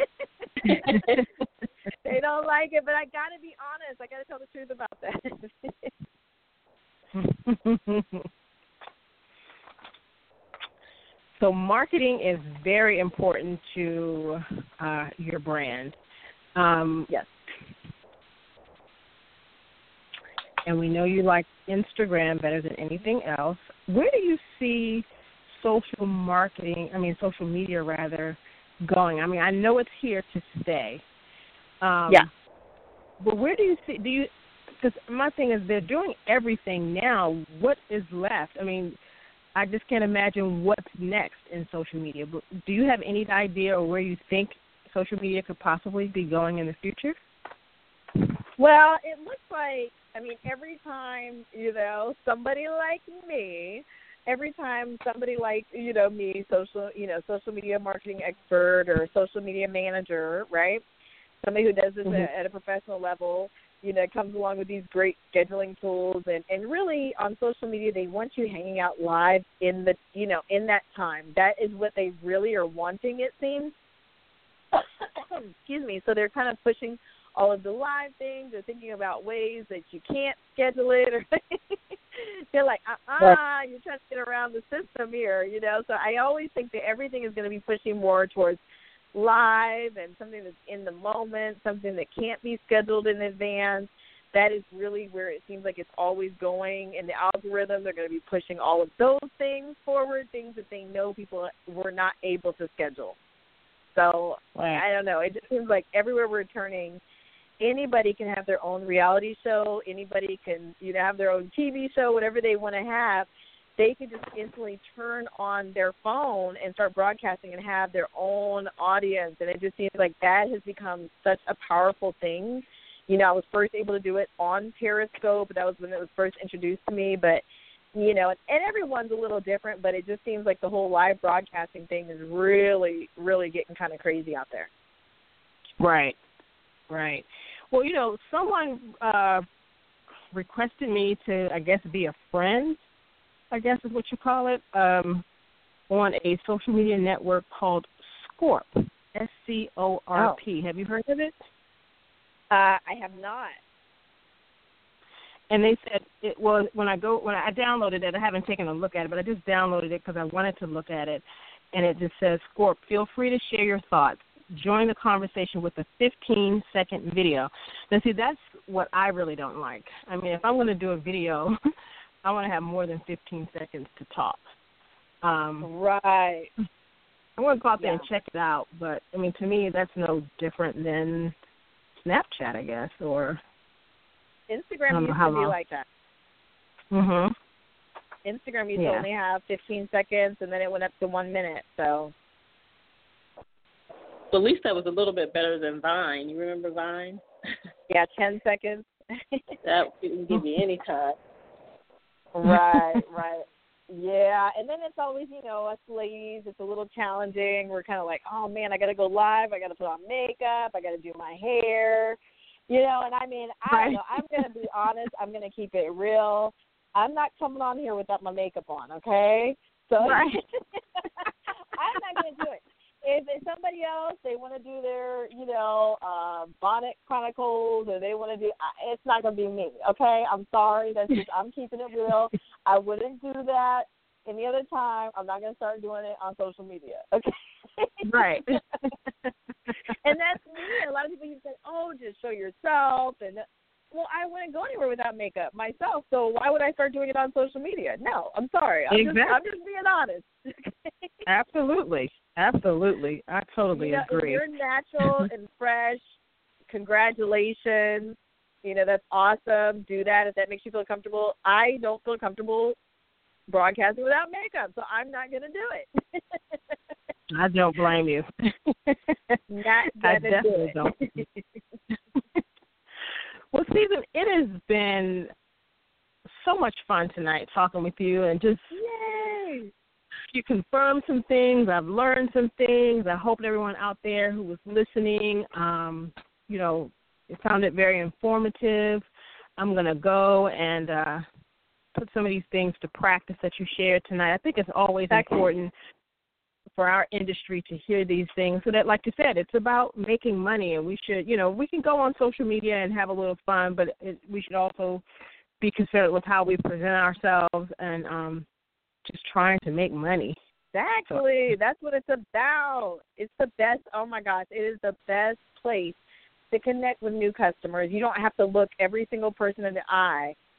They don't like it, but I got to be honest. I got to tell the truth about that. So marketing is very important to uh, your brand. Um, yes. and we know you like Instagram better than anything else. Where do you see social marketing, I mean social media rather, going? I mean, I know it's here to stay. Um, yeah. But where do you see, do you, because my thing is they're doing everything now. What is left? I mean, I just can't imagine what's next in social media. But do you have any idea or where you think social media could possibly be going in the future? Well, it looks like, I mean, every time, you know, somebody like me, every time somebody like, you know, me, social, you know, social media marketing expert or social media manager, right, somebody who does this mm-hmm. at, at a professional level, you know, comes along with these great scheduling tools. And, and really on social media, they want you hanging out live in the, you know, in that time. That is what they really are wanting, it seems. Excuse me. So they're kind of pushing all of the live things. They're thinking about ways that you can't schedule it. Or they're like, uh-uh, you're trying to get around the system here, you know. So I always think that everything is going to be pushing more towards live and something that's in the moment, something that can't be scheduled in advance. That is really where it seems like it's always going. And the algorithms are going to be pushing all of those things forward, things that they know people were not able to schedule. So right. I don't know. It just seems like everywhere we're turning, anybody can have their own reality show. Anybody can, you know, have their own T V show, whatever they want to have. They can just instantly turn on their phone and start broadcasting and have their own audience. And it just seems like that has become such a powerful thing. You know, I was first able to do it on Periscope. That was when it was first introduced to me. But, you know, and everyone's a little different, but it just seems like the whole live broadcasting thing is really, really getting kind of crazy out there. Right, right. Well, you know, someone uh, requested me to, I guess, be a friend, I guess is what you call it, um, on a social media network called Scorp, S C O R P. Oh. Have you heard of it? Uh, I have not. And they said it was when I go when I downloaded it. I haven't taken a look at it, but I just downloaded it because I wanted to look at it. And it just says, Scorp, feel free to share your thoughts. Join the conversation with a fifteen-second video. Now, see, that's what I really don't like. I mean, if I'm going to do a video, I want to have more than fifteen seconds to talk. Um, right. I'm going to go out there yeah. and check it out. But, I mean, to me, that's no different than Snapchat, I guess, or Instagram used to be long. like that. Mhm. Instagram used yeah. to only have fifteen seconds, and then it went up to one minute. So, so at least that was a little bit better than Vine. You remember Vine? Yeah, ten seconds. That didn't give you any time. Right, right. Yeah, and then it's always, you know, us ladies, it's a little challenging. We're kind of like, oh, man, I got to go live. I got to put on makeup. I got to do my hair. You know, and I mean, I right. don't know. I'm going to be honest. I'm going to keep it real. I'm not coming on here without my makeup on, okay? So right. I'm not going to do it. If it's somebody else, they want to do their, you know, uh, Bonnet Chronicles, or they want to do, it's not going to be me, okay? I'm sorry. That's just, I'm keeping it real. I wouldn't do that any other time. I'm not going to start doing it on social media, okay? Right. And that's me. A lot of people you say, oh, just show yourself. And well, I wouldn't go anywhere without makeup myself, so why would I start doing it on social media? No, I'm sorry. I'm, exactly. just, I'm just being honest. Absolutely. Absolutely. I totally you know, agree. If you're natural and fresh, congratulations. You know, that's awesome. Do that if that makes you feel comfortable. I don't feel comfortable broadcasting without makeup, so I'm not going to do it. I don't blame you. Not I gonna definitely do it. don't. Well, Susan, it has been so much fun tonight talking with you, and just Yay! You confirmed some things. I've learned some things. I hope everyone out there who was listening, um, you know, found it very informative. I'm going to go and uh, put some of these things to practice that you shared tonight. I think it's always important for our industry to hear these things so that, like you said, it's about making money, and we should, you know, we can go on social media and have a little fun, but it, we should also be concerned with how we present ourselves and um, just trying to make money. Exactly. So. That's what it's about. It's the best. Oh, my gosh. It is the best place to connect with new customers. You don't have to look every single person in the eye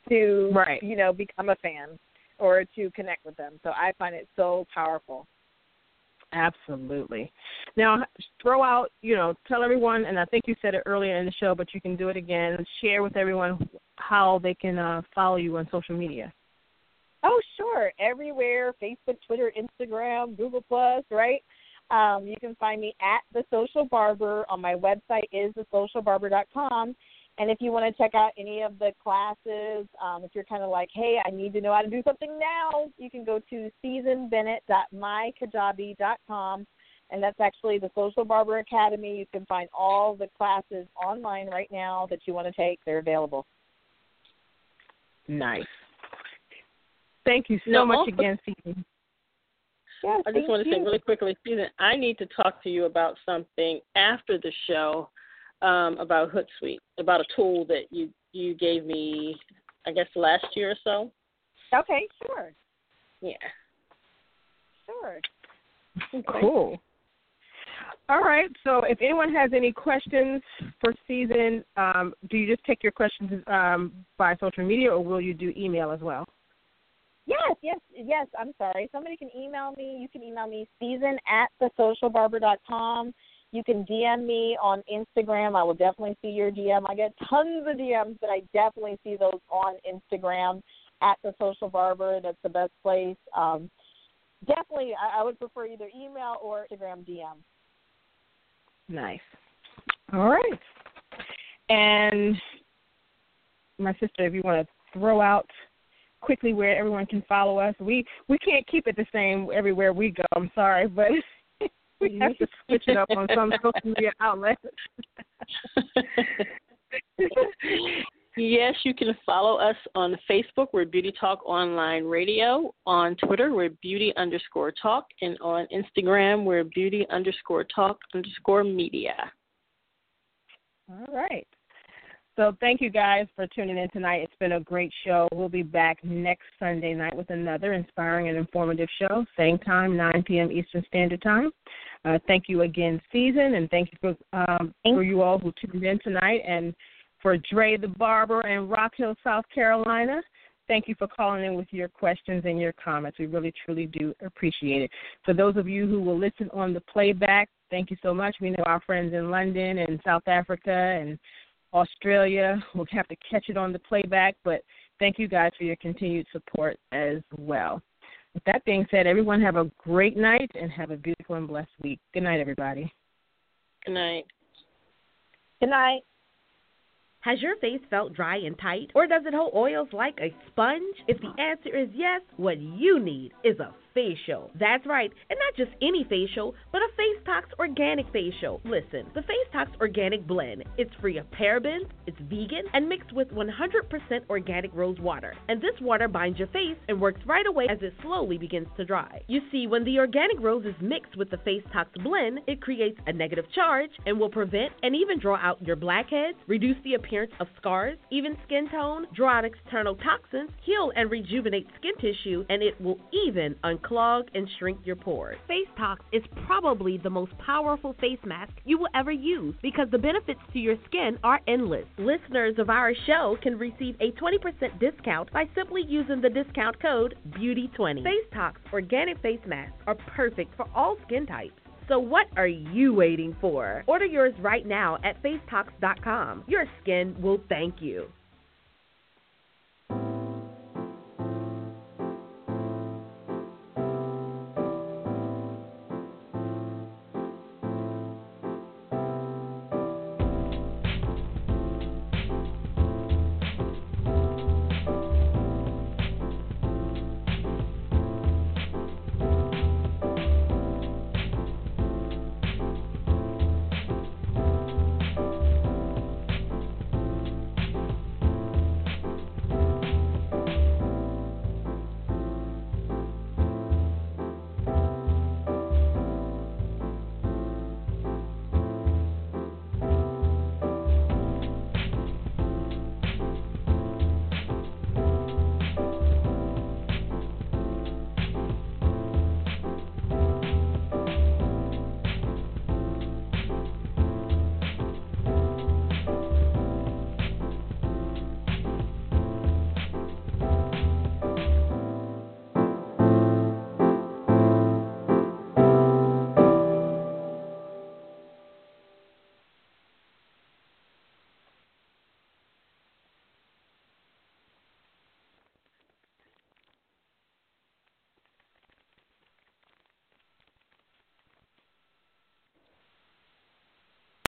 to, right. you know, become a fan or to connect with them. So I find it so powerful. Absolutely. Now, throw out, you know, tell everyone, and I think you said it earlier in the show, but you can do it again, share with everyone how they can uh, follow you on social media. Oh, sure. Everywhere, Facebook, Twitter, Instagram, Google Plus, right? Um, you can find me at The Social Barber. On my website is the social barber dot com. And if you want to check out any of the classes, um, if you're kind of like, hey, I need to know how to do something now, you can go to season bennett dot my kajabi dot com, and that's actually the Social Barber Academy. You can find all the classes online right now that you want to take. They're available. Nice. Thank you so no, much also, again, Susan. Yes, I just want to you. say really quickly, Susan, I need to talk to you about something after the show. Um, about Hootsuite, about a tool that you, you gave me, I guess, last year or so. Okay, sure. Yeah. Sure. Okay. Cool. All right, so if anyone has any questions for Susan, um, do you just take your questions um, by social media, or will you do email as well? Yes, yes, yes. I'm sorry. Somebody can email me. You can email me, Susan at the social barber dot com. You can D M me on Instagram. I will definitely see your D M. I get tons of D Ms, but I definitely see those on Instagram at The Social Barber. That's the best place. Um, definitely, I, I would prefer either email or Instagram D M. Nice. All right. And my sister, if you want to throw out quickly where everyone can follow us. We, we can't keep it the same everywhere we go. I'm sorry, but we have to switch it up on some social media outlets. Yes, you can follow us on Facebook. We're Beauty Talk Online Radio. On Twitter, we're Beauty underscore Talk. And on Instagram, we're Beauty underscore Talk underscore Media. All right. So thank you guys for tuning in tonight. It's been a great show. We'll be back next Sunday night with another inspiring and informative show, same time, nine p.m. Eastern Standard Time. Uh, thank you again, Susan, and thank you for, um, for you all who tuned in tonight. And for Dre the Barber in Rock Hill, South Carolina, thank you for calling in with your questions and your comments. We really, truly do appreciate it. For those of you who will listen on the playback, thank you so much. We know our friends in London and South Africa and Australia will have to catch it on the playback, but thank you guys for your continued support as well. With that being said, everyone have a great night and have a beautiful and blessed week. Good night, everybody. Good night. Good night. Has your face felt dry and tight, or does it hold oils like a sponge? If the answer is yes, what you need is a facial. That's right, and not just any facial, but a FaceTox Organic Facial. Listen, the FaceTox Organic Blend, it's free of parabens, it's vegan, and mixed with one hundred percent organic rose water. And this water binds your face and works right away as it slowly begins to dry. You see, when the organic rose is mixed with the FaceTox Blend, it creates a negative charge and will prevent and even draw out your blackheads, reduce the appearance of scars, even skin tone, draw out external toxins, heal and rejuvenate skin tissue, and it will even unclog and shrink your pores. FaceTox is probably the most powerful face mask you will ever use because the benefits to your skin are endless. Listeners of our show can receive a twenty percent discount by simply using the discount code beauty twenty. FaceTox Organic Face Masks are perfect for all skin types. So what are you waiting for? Order yours right now at facetox dot com. Your skin will thank you.